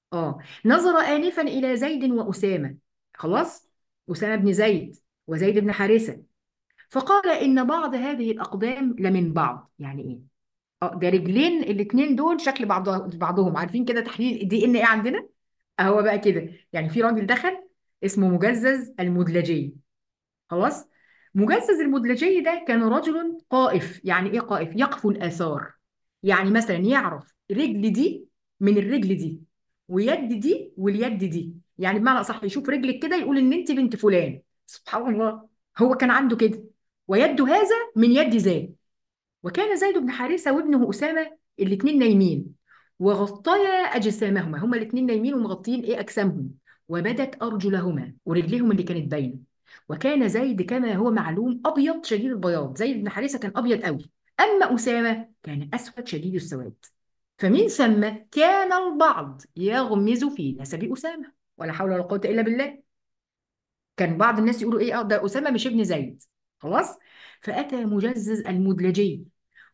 نظر آنفا إلى زيد وأسامة، خلاص، أسامة بن زيد وزيد بن حارثة، فقال: إن بعض هذه الأقدام لمن بعض. يعني إيه؟ ده رجلين الاثنين دول شكل بعضهم، عارفين كده تحليل دي ان ايه عندنا؟ اهو بقى كده. يعني في راجل دخل اسمه مجزز المدلجي، خلاص. مجزز المدلجي ده كان رجل قائف. يعني ايه قائف؟ يقف الاثار. يعني مثلا يعرف رجل دي من الرجل دي، ويد دي واليد دي، يعني بمعنى اصح يشوف رجلك كده يقول ان انت بنت فلان. سبحان الله، هو كان عنده كده. ويد هذا من يد ذاك. وكان زيد بن حارثة وابنه أسامة الاثنين نايمين، وغطيا أجسامهما، هما الاثنين نايمين ومغطين إيه أجسامهم، وبدت أرجلهما ورجليهم اللي كانت باينة. وكان زيد كما هو معلوم أبيض شديد البياض، زيد بن حارثة كان أبيض قوي، أما أسامة كان أسود شديد السواد. فمن ثم كان البعض يغمز في نسب أسامة، ولا حول ولا قوة إلا بالله. كان بعض الناس يقولوا إيه، ده أسامة مش ابن زيد، خلاص. فأتى مجزز المدلجي،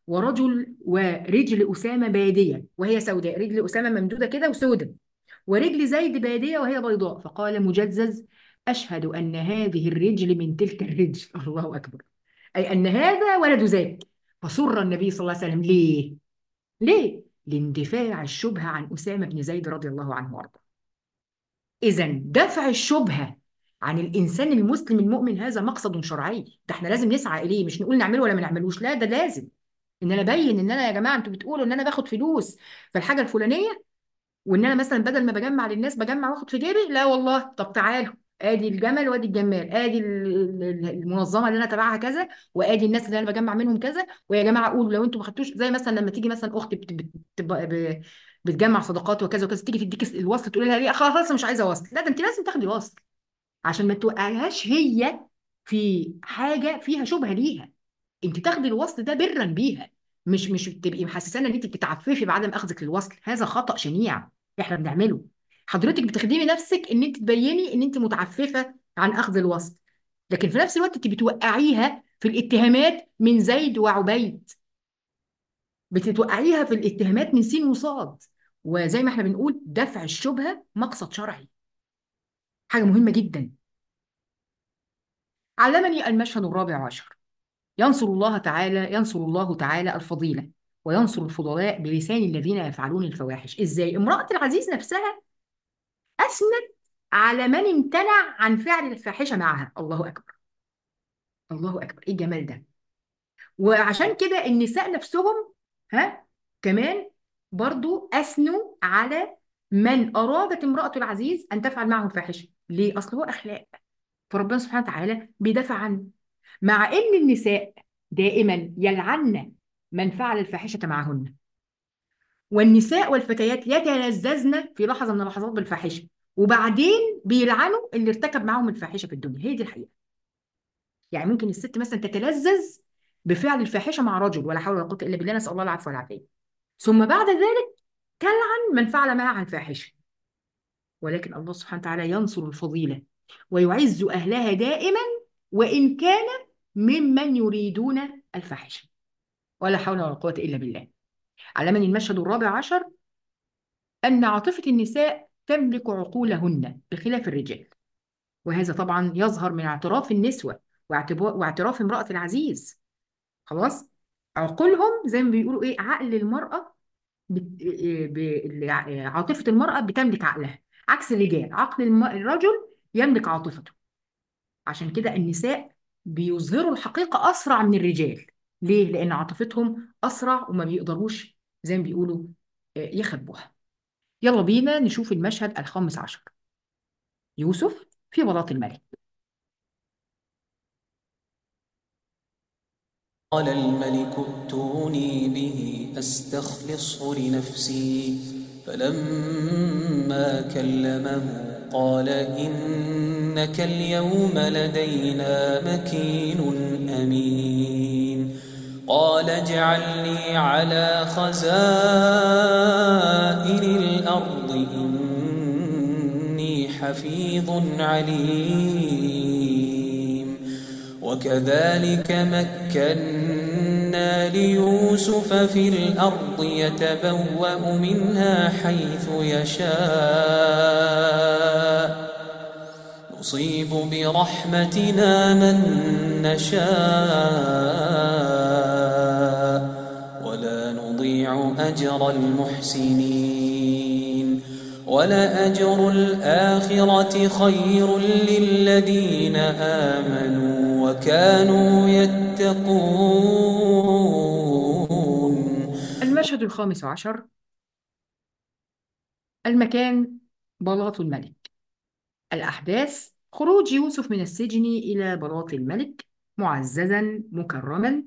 ورجل أسامة بادية وهي سوداء، رجل أسامة ممدودة كده وسوداء، ورجل زيد بادية وهي بيضاء، فقال مجزز: أشهد أن هذه الرجل من تلك الرجل. الله أكبر، أي أن هذا ولد ذاك. فسر النبي صلى الله عليه وسلم. ليه؟ ليه؟ لاندفاع الشبهة عن أسامة بن زيد رضي الله عنه وأرضاه. إذا دفع الشبهة عن الإنسان المسلم المؤمن هذا مقصد شرعي، ده احنا لازم نسعى إليه، مش نقول نعمله ولا ما نعملوش، لا، ده لازم ان انا ابين ان انا، يا جماعه انتوا بتقولوا ان انا باخد فلوس في الحاجه الفلانيه، وان انا مثلا بدل ما بجمع للناس بجمع واخد في جيبي، لا والله. طب تعالوا، ادي الجمل وادي الجمال، ادي المنظمه اللي انا تبعها كذا، وادي الناس اللي انا بجمع منهم كذا، ويا جماعه قولوا لو انتوا ما خدتوش. زي مثلا لما تيجي مثلا اختي بتجمع صدقات وكذا وكذا، تيجي تديك الوصل تقول لها ليه؟ خلاص أنا مش عايزه وصل. لا، ده انت لازم تاخدي وصل، عشان ما توقعيهاش هي في حاجه فيها شبهه ليها. انت تاخدي الوصل ده برا بيها، مش تبقي محسسانه ان انت بتتعففي بعدم اخذك للوصل. هذا خطأ شنيع احنا بنعمله. حضرتك بتخدمي نفسك ان انت تبيني ان انت متعففه عن اخذ الوصل، لكن في نفس الوقت انت بتوقعيها في الاتهامات من زيد وعبيد، بتتوقعيها في الاتهامات من سين وصاد. وزي ما احنا بنقول دفع الشبهه مقصد شرعي، حاجه مهمه جدا. علمني المشهد الرابع عشر: ينصر الله تعالى الفضيلة، وينصر الفضلاء بلسان الذين يفعلون الفواحش. ازاي؟ امرأة العزيز نفسها أثنت على من امتنع عن فعل الفاحشة معها. الله أكبر، الله أكبر، ايه الجمال ده! وعشان كده النساء نفسهم، ها، كمان برضو أثنوا على من أرادت امرأة العزيز أن تفعل معه الفاحشة. ليه؟ أصل هو أخلاق، فربنا سبحانه وتعالى بيدافع عنه، مع ان النساء دائما يلعن من فعل الفاحشة معهن، والنساء والفتيات يتلذذن في لحظة من اللحظات بالفاحشة، وبعدين بيلعنوا اللي ارتكب معاهم الفاحشة في الدنيا. هي دي الحقيقة. يعني ممكن الست مثلا تتلذذ بفعل الفاحشة مع رجل، ولا حول ولا قوة إلا بالله، نسأل الله العفو والعافية، ثم بعد ذلك تلعن من فعل معها الفاحشة. ولكن الله سبحانه وتعالى ينصر الفضيلة ويعز أهلها دائما، وإن كان ممن يريدون الفاحشة، ولا حول ولا قوة إلا بالله. علمني المشهد الرابع عشر أن عاطفة النساء تملك عقولهن بخلاف الرجال، وهذا طبعا يظهر من اعتراف النسوة واعتراف امرأة العزيز. خلاص، عقولهم زي ما بيقولوا ايه، عقل المرأة عاطفة المرأة بتملك عقلها، عكس الرجال، عقل الرجل يملك عاطفته. عشان كده النساء بيظهروا الحقيقة أسرع من الرجال. ليه؟ لأن عاطفتهم أسرع وما بيقدروش زي ما بيقولوا يخبوها. يلا بينا نشوف المشهد الخامس عشر. يوسف في بلاط الملك. قال الملك ائتوني به أستخلصه لنفسي فلما كلمه قال إنك اليوم لدينا مكين أمين قال اجعلني على خزائن الأرض إني حفيظ عليم وكذلك مكنا ليوسف في الأرض يتبوأ منها حيث يشاء نصيب برحمتنا من نشاء ولا نضيع أجر المحسنين ولأجر الآخرة خير للذين آمنوا وكانوا يتقون. المشهد الخامس عشر. المكان بلاط الملك. الأحداث: خروج يوسف من السجن إلى بلاط الملك معززا مكرما.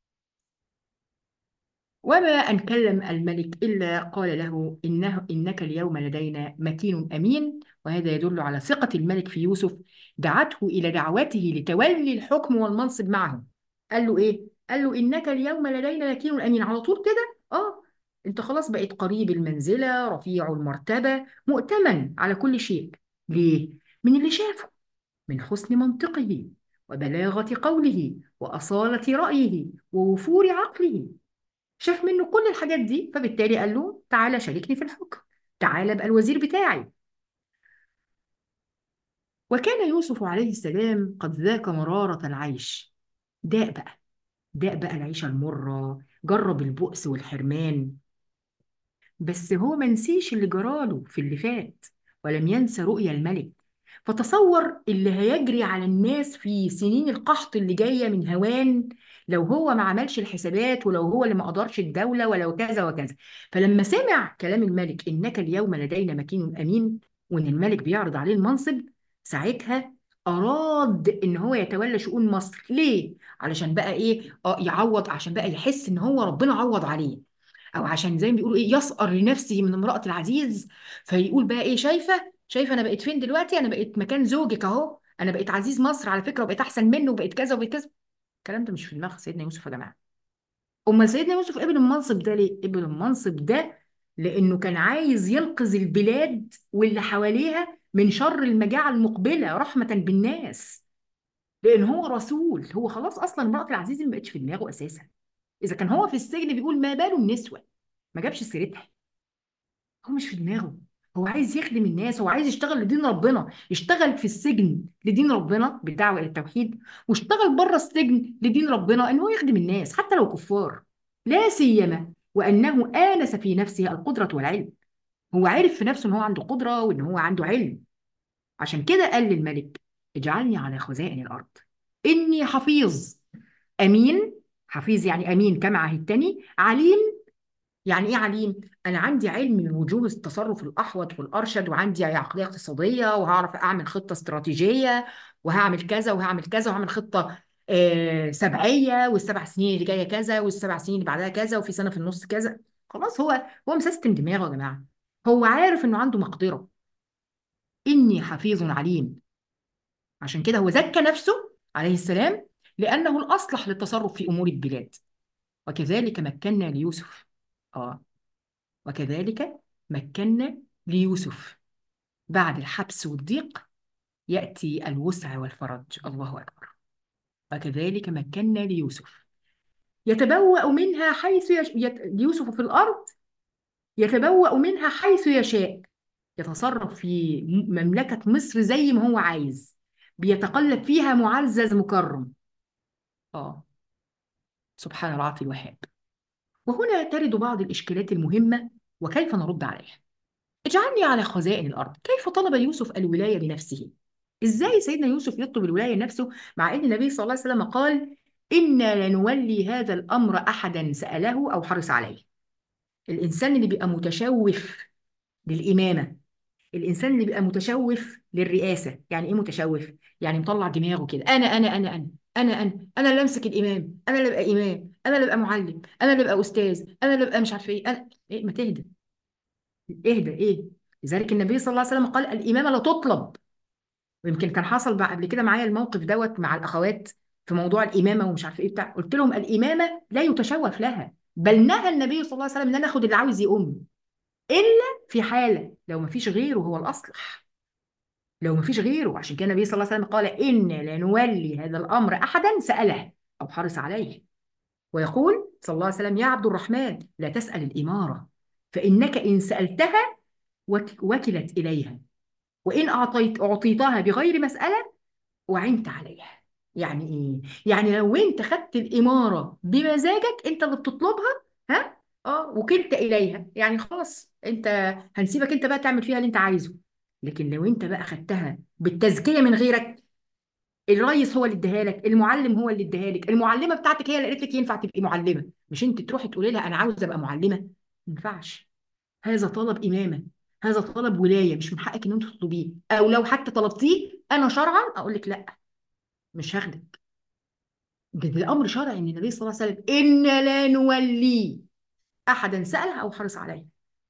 وما أن كلم الملك إلا قال له إنك اليوم لدينا مكين أمين. وهذا يدل على ثقة الملك في يوسف، دعته إلى دعوته لتولي الحكم والمنصب معه. قال له إيه؟ قال له إنك اليوم لدينا مكين أمين على طول كده. أنت خلاص بقيت قريب المنزلة، رفيع المرتبة، مؤتمن على كل شيء. ليه؟ من اللي شافه، من حسن منطقه وبلاغة قوله وأصالة رأيه ووفور عقله. شاف منه كل الحاجات دي، فبالتالي قال له تعالى شاركني في الحكم، تعالى ابقى الوزير بتاعي. وكان يوسف عليه السلام قد ذاق مرارة العيش. داق بقى، داق بقى العيشة المرة، جرب البؤس والحرمان. بس هو ما نسيش اللي جراله في اللي فات، ولم ينسى رؤيا الملك. فتصور اللي هيجري على الناس في سنين القحط اللي جاية من هوان، لو هو ما عملش الحسابات، ولو هو اللي ما قدرش الدولة، ولو كذا وكذا. فلما سمع كلام الملك إنك اليوم لدينا مكين أمين، وإن الملك بيعرض عليه المنصب، ساعتها أراد إن هو يتولى شؤون مصر. ليه؟ علشان بقى إيه؟ يعوض، عشان بقى يحس إن هو ربنا عوض عليه، او عشان زي ما بيقولوا ايه، يسأر لنفسه من امرأة العزيز. فيقول بقى ايه، شايفه انا بقيت فين دلوقتي؟ انا بقيت مكان زوجك اهو، انا بقيت عزيز مصر على فكره، وبقيت احسن منه، وبقيت كذا وبقيت كذا. الكلام ده مش في دماغ سيدنا يوسف يا جماعه. امال سيدنا يوسف قبل المنصب ده ليه؟ قبل المنصب ده لانه كان عايز ينقذ البلاد واللي حواليها من شر المجاعه المقبله رحمه بالناس. لان هو رسول، هو خلاص اصلا امرأة العزيز ما بقتش في دماغه اساسا. اذا كان هو في السجن بيقول ما بال النسوه، ما جابش سيرتها. هو مش في دماغه، هو عايز يخدم الناس، هو عايز يشتغل لدين ربنا، يشتغل في السجن لدين ربنا بالدعوة إلى التوحيد، واشتغل بره السجن لدين ربنا ان هو يخدم الناس حتى لو كفار. لا سيما وأنه آنس في نفسه القدرة والعلم. هو عارف في نفسه ان هو عنده قدرة وان هو عنده علم. عشان كده قال للملك اجعلني على خزائن الأرض إني حفيظ أمين. حفيظ يعني أمين كما عهدتني، عليم يعني ايه عليم؟ انا عندي علم من وجوه التصرف الاحوط والارشد، وعندي عقليه اقتصاديه، وهعرف اعمل خطه استراتيجيه، وهعمل كذا وهعمل كذا، وهعمل خطه سبعيه، والسبع سنين اللي جايه كذا، والسبع سنين اللي بعدها كذا، وفي سنه في النص كذا. خلاص هو مسيستم دماغه يا جماعه. هو عارف انه عنده مقدره. اني حفيظ عليم. عشان كده هو زكى نفسه عليه السلام، لانه الاصلح للتصرف في امور البلاد. وكذلك مكنا ليوسف. اه وكذلك مكنا ليوسف. بعد الحبس والضيق يأتي الوسع والفرج. الله أكبر. وكذلك مكنا ليوسف يتبوأ منها حيث يوسف في الأرض يتبوأ منها حيث يشاء. يتصرف في مملكة مصر زي ما هو عايز، بيتقلب فيها معزز مكرم. آه سبحان العاطي الوهاب. وهنا ترد بعض الإشكالات المهمة، وكيف نرد عليها. اجعلني على خزائن الأرض. كيف طلب يوسف الولاية لنفسه؟ ازاي سيدنا يوسف يطلب الولايه لنفسه مع ان النبي صلى الله عليه وسلم قال انا لنولي هذا الامر احدا ساله او حرص عليه. الانسان اللي بيبقى متشوف للامامه، الانسان اللي بيبقى متشوف للرئاسه، يعني ايه متشوف؟ يعني مطلع دماغه كده، انا اللي امسك الامام، انا اللي ابقى امام، انا اللي ابقى معلم، انا اللي ابقى استاذ، انا اللي ابقى مش عارفه ايه، أنا... إيه؟ ما تهدى، اهدى ايه. لذلك النبي صلى الله عليه وسلم قال الامامه لا تطلب. ويمكن كان حصل بقى قبل كده معايا الموقف دوت مع الاخوات في موضوع الامامه ومش عارفه ايه بتاع، قلت لهم الامامه لا يتشوف لها، بل نهى النبي صلى الله عليه وسلم ان انا اخد اللي عاوز يؤم، الا في حاله لو ما فيش غيره هو الاصلح، لو ما فيش غيره. عشان كده النبي صلى الله عليه وسلم قال إن لنولي هذا الأمر أحدا سأله أو حرص عليه. ويقول صلى الله عليه وسلم يا عبد الرحمن لا تسأل الإمارة، فإنك إن سألتها وكلت إليها، وإن أعطيتها بغير مسألة وعنت عليها. يعني إيه؟ يعني لو أنت خدت الإمارة بمزاجك أنت اللي بتطلبها، ها؟ وكلت إليها، يعني خلاص أنت هنسيبك أنت بقى تعمل فيها اللي أنت عايزه. لكن لو أنت بقى خدتها بالتزكية من غيرك، الريس هو اللي اداها لك، المعلم هو اللي اداها لك، المعلمه بتاعتك هي اللي قالت لك ينفع تبقي معلمه، مش انت تروحي تقولي لها انا عاوزه ابقى معلمه. ما ينفعش. هذا طلب امامه، هذا طلب ولايه، مش من حقك ان انت تطلبيه، او لو حتى طلبتيه انا شرعا اقول لك لا، مش هاخدك. ده الامر شرعي ان النبي صلى الله عليه وسلم ان لا نولي احدا سالها او حرص عليها.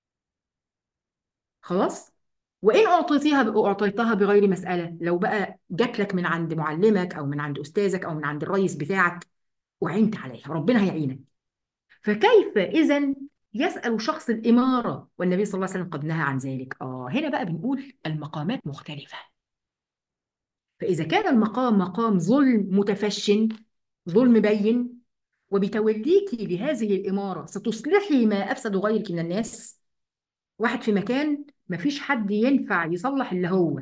خلاص. وان اعطيتها بغير مساله، لو بقى جات لك من عند معلمك او من عند استاذك او من عند الرئيس بتاعك وعنت عليها، ربنا هيعينك. فكيف إذا يسأل شخص الإمارة والنبي صلى الله عليه وسلم قد نهى عن ذلك؟ هنا بقى بنقول المقامات مختلفة. فإذا كان المقام مقام ظلم متفش، ظلم بين، وبتوليك لهذه الإمارة ستصلحي ما أفسد غيرك من الناس. واحد في مكان مفيش حد ينفع يصلح اللي هو،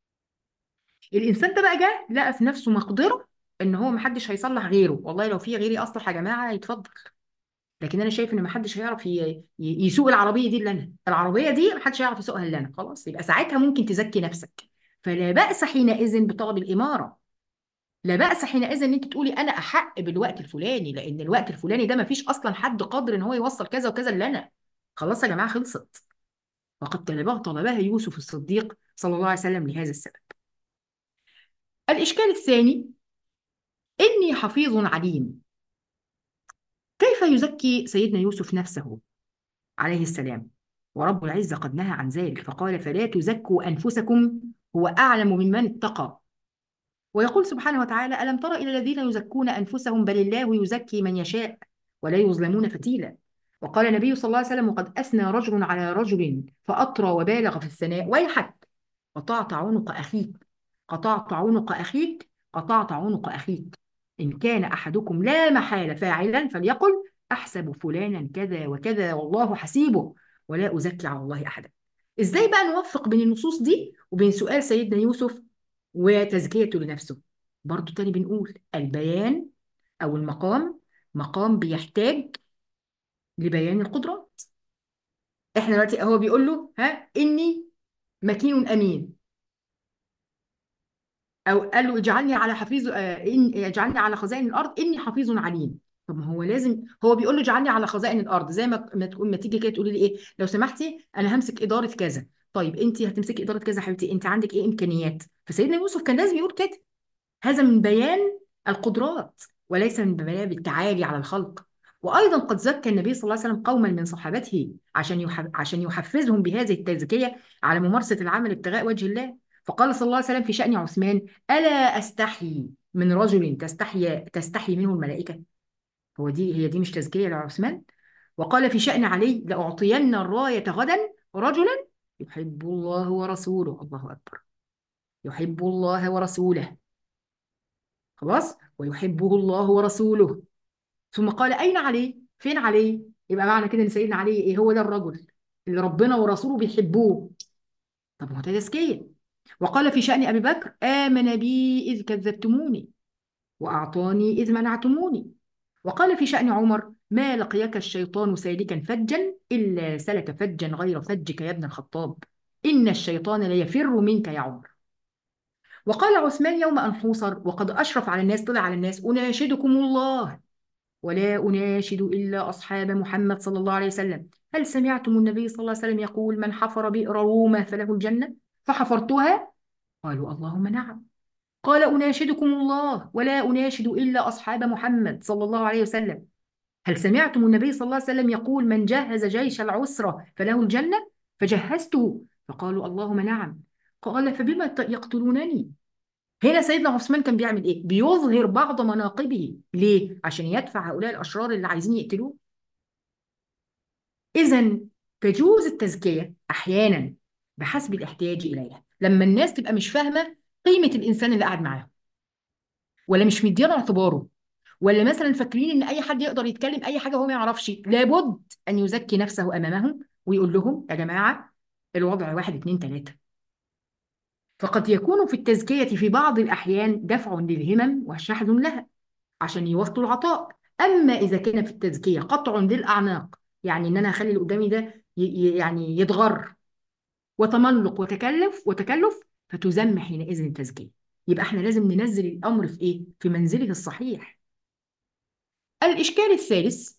الإنسان ده بقى جه لقى في نفسه مقدرة إن هو محدش هيصلح غيره، والله لو في غيري أصلح يا جماعة يتفضل، لكن انا شايف ان محدش هيعرف يسوق العربيه دي الا انا، العربيه دي محدش هيعرف يسوقها الا انا، خلاص يبقى ساعتها ممكن تزكي نفسك. فلا باس حينئذ بطلب الاماره، لا باس حينئذ ان انت تقولي انا احق بالوقت الفلاني، لان الوقت الفلاني ده ما فيش اصلا حد قادر ان هو يوصل كذا وكذا الا انا. خلاص يا جماعه خلصت. وقد طلبها يوسف الصديق صلى الله عليه وسلم لهذا السبب. الاشكال الثاني اني حفيظ عليم. كيف يزكي سيدنا يوسف نفسه عليه السلام؟ ورب العزة قد نهى عن ذلك فقال فلا تزكوا أنفسكم هو أعلم ممن اتقى. ويقول سبحانه وتعالى ألم تر إلى الذين يزكون أنفسهم بل الله يزكي من يشاء ولا يظلمون فتيلا. وقال النبي صلى الله عليه وسلم وقد أثنى رجل على رجل فأطرى وبالغ في الثناء ويحك قطعت عنق أخيك، قطعت عنق أخيك، قطعت عنق أخيك. إن كان أحدكم لا محالة فاعلا فليقل أحسب فلانا كذا وكذا والله حسيبه ولا أزكي على الله أحدا. إزاي بقى نوفق بين النصوص دي وبين سؤال سيدنا يوسف وتزكيته لنفسه؟ برضو تاني بنقول البيان أو المقام مقام بيحتاج لبيان القدرات. احنا دلوقتي هو بيقول له ها إني مكين أمين، او قال له اجعلني على حفيظ ان اجعلني على خزائن الارض اني حفيظ عليم. طب ما هو لازم، هو بيقول له اجعلني على خزائن الارض، زي ما تيجي كده تقولي لي ايه لو سمحتي انا همسك اداره كذا. طيب انت هتمسكي اداره كذا يا حبيبتي، انت عندك ايه امكانيات؟ فسيدنا يوسف كان لازم يقول كده. هذا من بيان القدرات وليس من بيان التعالي على الخلق. وايضا قد زكى النبي صلى الله عليه وسلم قوما من صحابته عشان يحفزهم بهذه التزكيه على ممارسه العمل ابتغاء وجه الله. فقال صلى الله عليه وسلم في شأن عثمان الا استحي من رجل تستحي منه الملائكه. هي دي مش تزكيه لعثمان؟ وقال في شأن علي لأعطين الراية غدا رجلا يحب الله ورسوله، الله أكبر، يحب الله ورسوله، خلاص، ويحبه الله ورسوله. ثم قال أين علي؟ فين علي؟ يبقى معنى كده إن سيدنا علي إيه؟ هو ده الرجل اللي ربنا ورسوله بيحبوه. طب ما هو ده تزكية. وقال في شأن أبي بكر آمن بي إذ كذبتموني وأعطاني إذ منعتموني. وقال في شأن عمر ما لقيك الشيطان سالكا فجا إلا سلك فجا غير فجك يا ابن الخطاب إن الشيطان ليفر منك يا عمر. وقال عثمان يوم أن حوصر وقد أشرف على الناس، طلع على الناس: أناشدكم الله ولا أناشد إلا أصحاب محمد صلى الله عليه وسلم، هل سمعتم النبي صلى الله عليه وسلم يقول: من حفر بئر رومة فله الجنة؟ فحفرتها. قالوا: اللهم نعم. قال: أناشدكم الله ولا أناشد إلا أصحاب محمد صلى الله عليه وسلم، هل سمعتم النبي صلى الله عليه وسلم يقول: من جهز جيش العسرة فله الجنة؟ فجهزته. فقالوا: اللهم نعم. قال: فبما يقتلونني؟ هنا سيدنا عثمان كان بيعمل ايه؟ بيظهر بعض مناقبه، ليه؟ عشان يدفع هؤلاء الاشرار اللي عايزين يقتلوه. اذا تجوز التزكيه احيانا بحسب الاحتياج اليها، لما الناس تبقى مش فاهمه قيمه الانسان اللي قاعد معاهم، ولا مش مديانه اعتباره، ولا مثلا فاكرين ان اي حد يقدر يتكلم اي حاجه هو ما يعرفش، لابد ان يزكي نفسه امامهم ويقول لهم: يا جماعه، الوضع واحد اتنين تلاته. فقد يكون في التزكيه في بعض الاحيان دفع للهمم وشحذ لها عشان يوصلوا العطاء. اما اذا كان في التزكيه قطع للاعناق، يعني ان انا اخلي اللي قدامي ده يعني يتغر وتملق وتكلف، فتذم حينئذ التزكيه. يبقى احنا لازم ننزل الامر في ايه؟ في منزله الصحيح. الاشكال الثالث: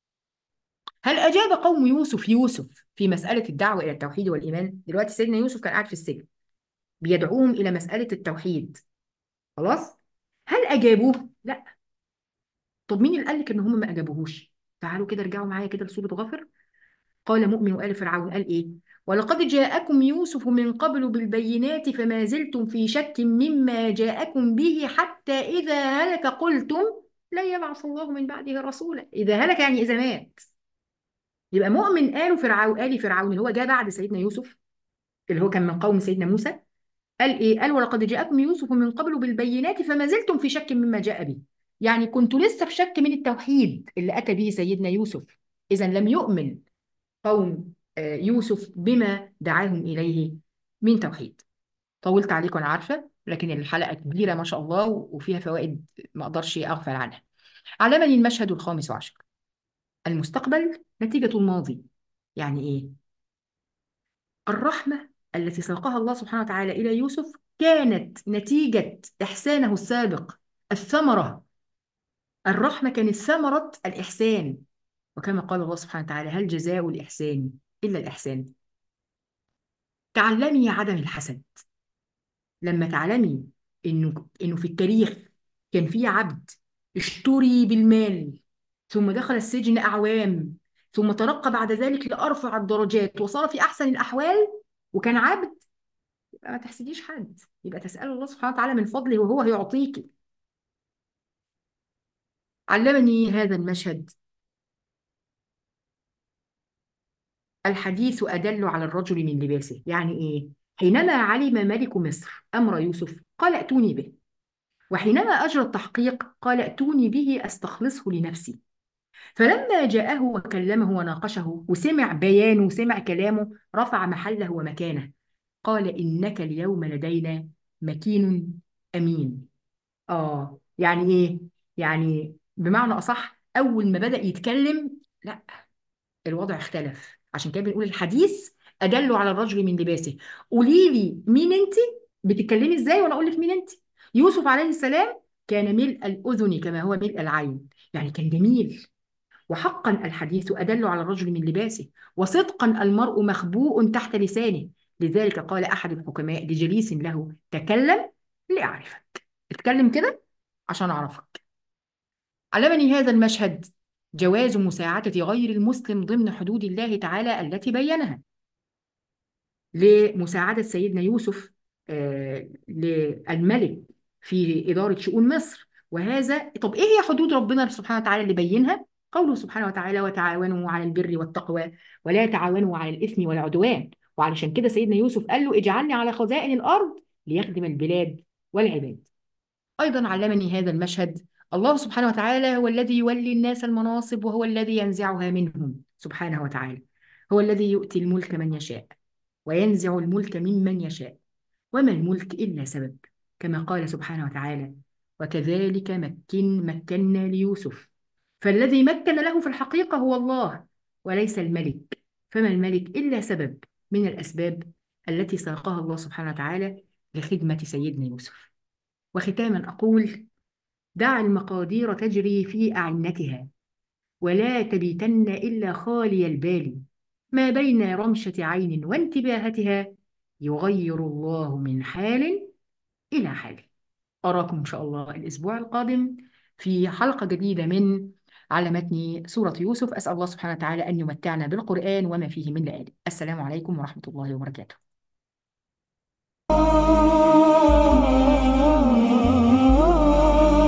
هل اجاب قوم يوسف في مساله الدعوه الى التوحيد والايمان؟ دلوقتي سيدنا يوسف كان قاعد في السجن بيدعوهم الى مساله التوحيد، خلاص. هل اجابوه؟ لا. طب مين اللي قال لك ان هم ما اجابوهوش؟ تعالوا كده ارجعوا معايا كده لسوره غافر. قال مؤمن آل فرعون، قال إيه؟ ولقد جاءكم يوسف من قبل بالبينات فما زلتم في شك مما جاءكم به حتى إذا هلك قلتم لن يبعث الله من بعده رسولا. إذا هلك يعني إذا مات. يبقى مؤمن آل فرعون اللي هو جاء بعد سيدنا يوسف، اللي هو كان من قوم سيدنا موسى، قال إيه؟ قال: ولقد جاءكم يوسف من قبل بالبينات فما زلتم في شك مما جاء به. يعني كنتوا لسه في شك من التوحيد اللي أتى به سيدنا يوسف. إذا لم يؤمن قوم يوسف بما دعاهم إليه من توحيد. طولت عليكم أنا عارفة، لكن الحلقة كبيرة ما شاء الله وفيها فوائد ما أقدرش أغفل عنها. علمني المشهد الخامس عشر: المستقبل نتيجة الماضي. يعني إيه؟ الرحمة التي ساقها الله سبحانه وتعالى إلى يوسف كانت نتيجة إحسانه السابق. الثمرة، الرحمة كانت ثمرة الإحسان. وكما قال الله سبحانه وتعالى: هل جزاء الإحسان إلا الإحسان. تعلمي عدم الحسد. لما تعلمي انه في التاريخ كان في عبد اشتري بالمال، ثم دخل السجن اعوام، ثم ترقى بعد ذلك لارفع الدرجات وصار في احسن الاحوال، وكان عبد، يبقى ما تحسديش حد، يبقى تسأل الله سبحانه وتعالى من فضله وهو هيعطيك. علمني هذا المشهد: الحديث أدل على الرجل من لباسه. يعني إيه؟ حينما علم ملك مصر أمر يوسف قال: ائتوني به. وحينما أجرى التحقيق قال: ائتوني به أستخلصه لنفسي. فلما جاءه وكلمه وناقشه وسمع بيانه وسمع كلامه رفع محله ومكانه. قال: إنك اليوم لدينا مكين أمين. يعني إيه؟ يعني بمعنى أصح أول ما بدأ يتكلم، لا، الوضع اختلف. عشان كده بنقول الحديث أدل على الرجل من لباسه. قولي لي مين أنت؟ بتتكلمي إزاي وأنا أقول لك مين أنت؟ يوسف عليه السلام كان ملء الأذن كما هو ملء العين، يعني كان جميل. وحقا الحديث أدل على الرجل من لباسه، وصدقا المرء مخبوء تحت لسانه. لذلك قال أحد الحكماء لجليس له: تكلم لأعرفك. اتكلم كده عشان أعرفك. علمني هذا المشهد جواز مساعدة غير المسلم ضمن حدود الله تعالى التي بينها. لمساعدة سيدنا يوسف للملك في إدارة شؤون مصر. طب إيه هي حدود ربنا سبحانه وتعالى اللي بينها؟ قوله سبحانه وتعالى: وتعاونوا على البر والتقوى ولا تعاونوا على الإثم والعدوان. وعلشان كده سيدنا يوسف قال له: اجعلني على خزائن الأرض ليخدم البلاد والعباد. أيضا علمني هذا المشهد: الله سبحانه وتعالى هو الذي يولي الناس المناصب وهو الذي ينزعها منهم سبحانه وتعالى. هو الذي يؤتي الملك من يشاء وينزع الملك ممن يشاء، وما الملك إلا سبب. كما قال سبحانه وتعالى: وكذلك مكنا ليوسف. فالذي مكن له في الحقيقة هو الله وليس الملك. فما الملك إلا سبب من الأسباب التي ساقها الله سبحانه وتعالى لخدمة سيدنا يوسف. وختاما أقول: دع المقادير تجري في أعنتها، ولا تبيتن إلا خالي البال. ما بين رمشة عين وانتباهتها يغير الله من حال إلى حال. أراكم إن شاء الله الأسبوع القادم في حلقة جديدة من على متن سورة يوسف. أسأل الله سبحانه وتعالى أن يمتعنا بالقرآن وما فيه من لآله. السلام عليكم ورحمة الله وبركاته.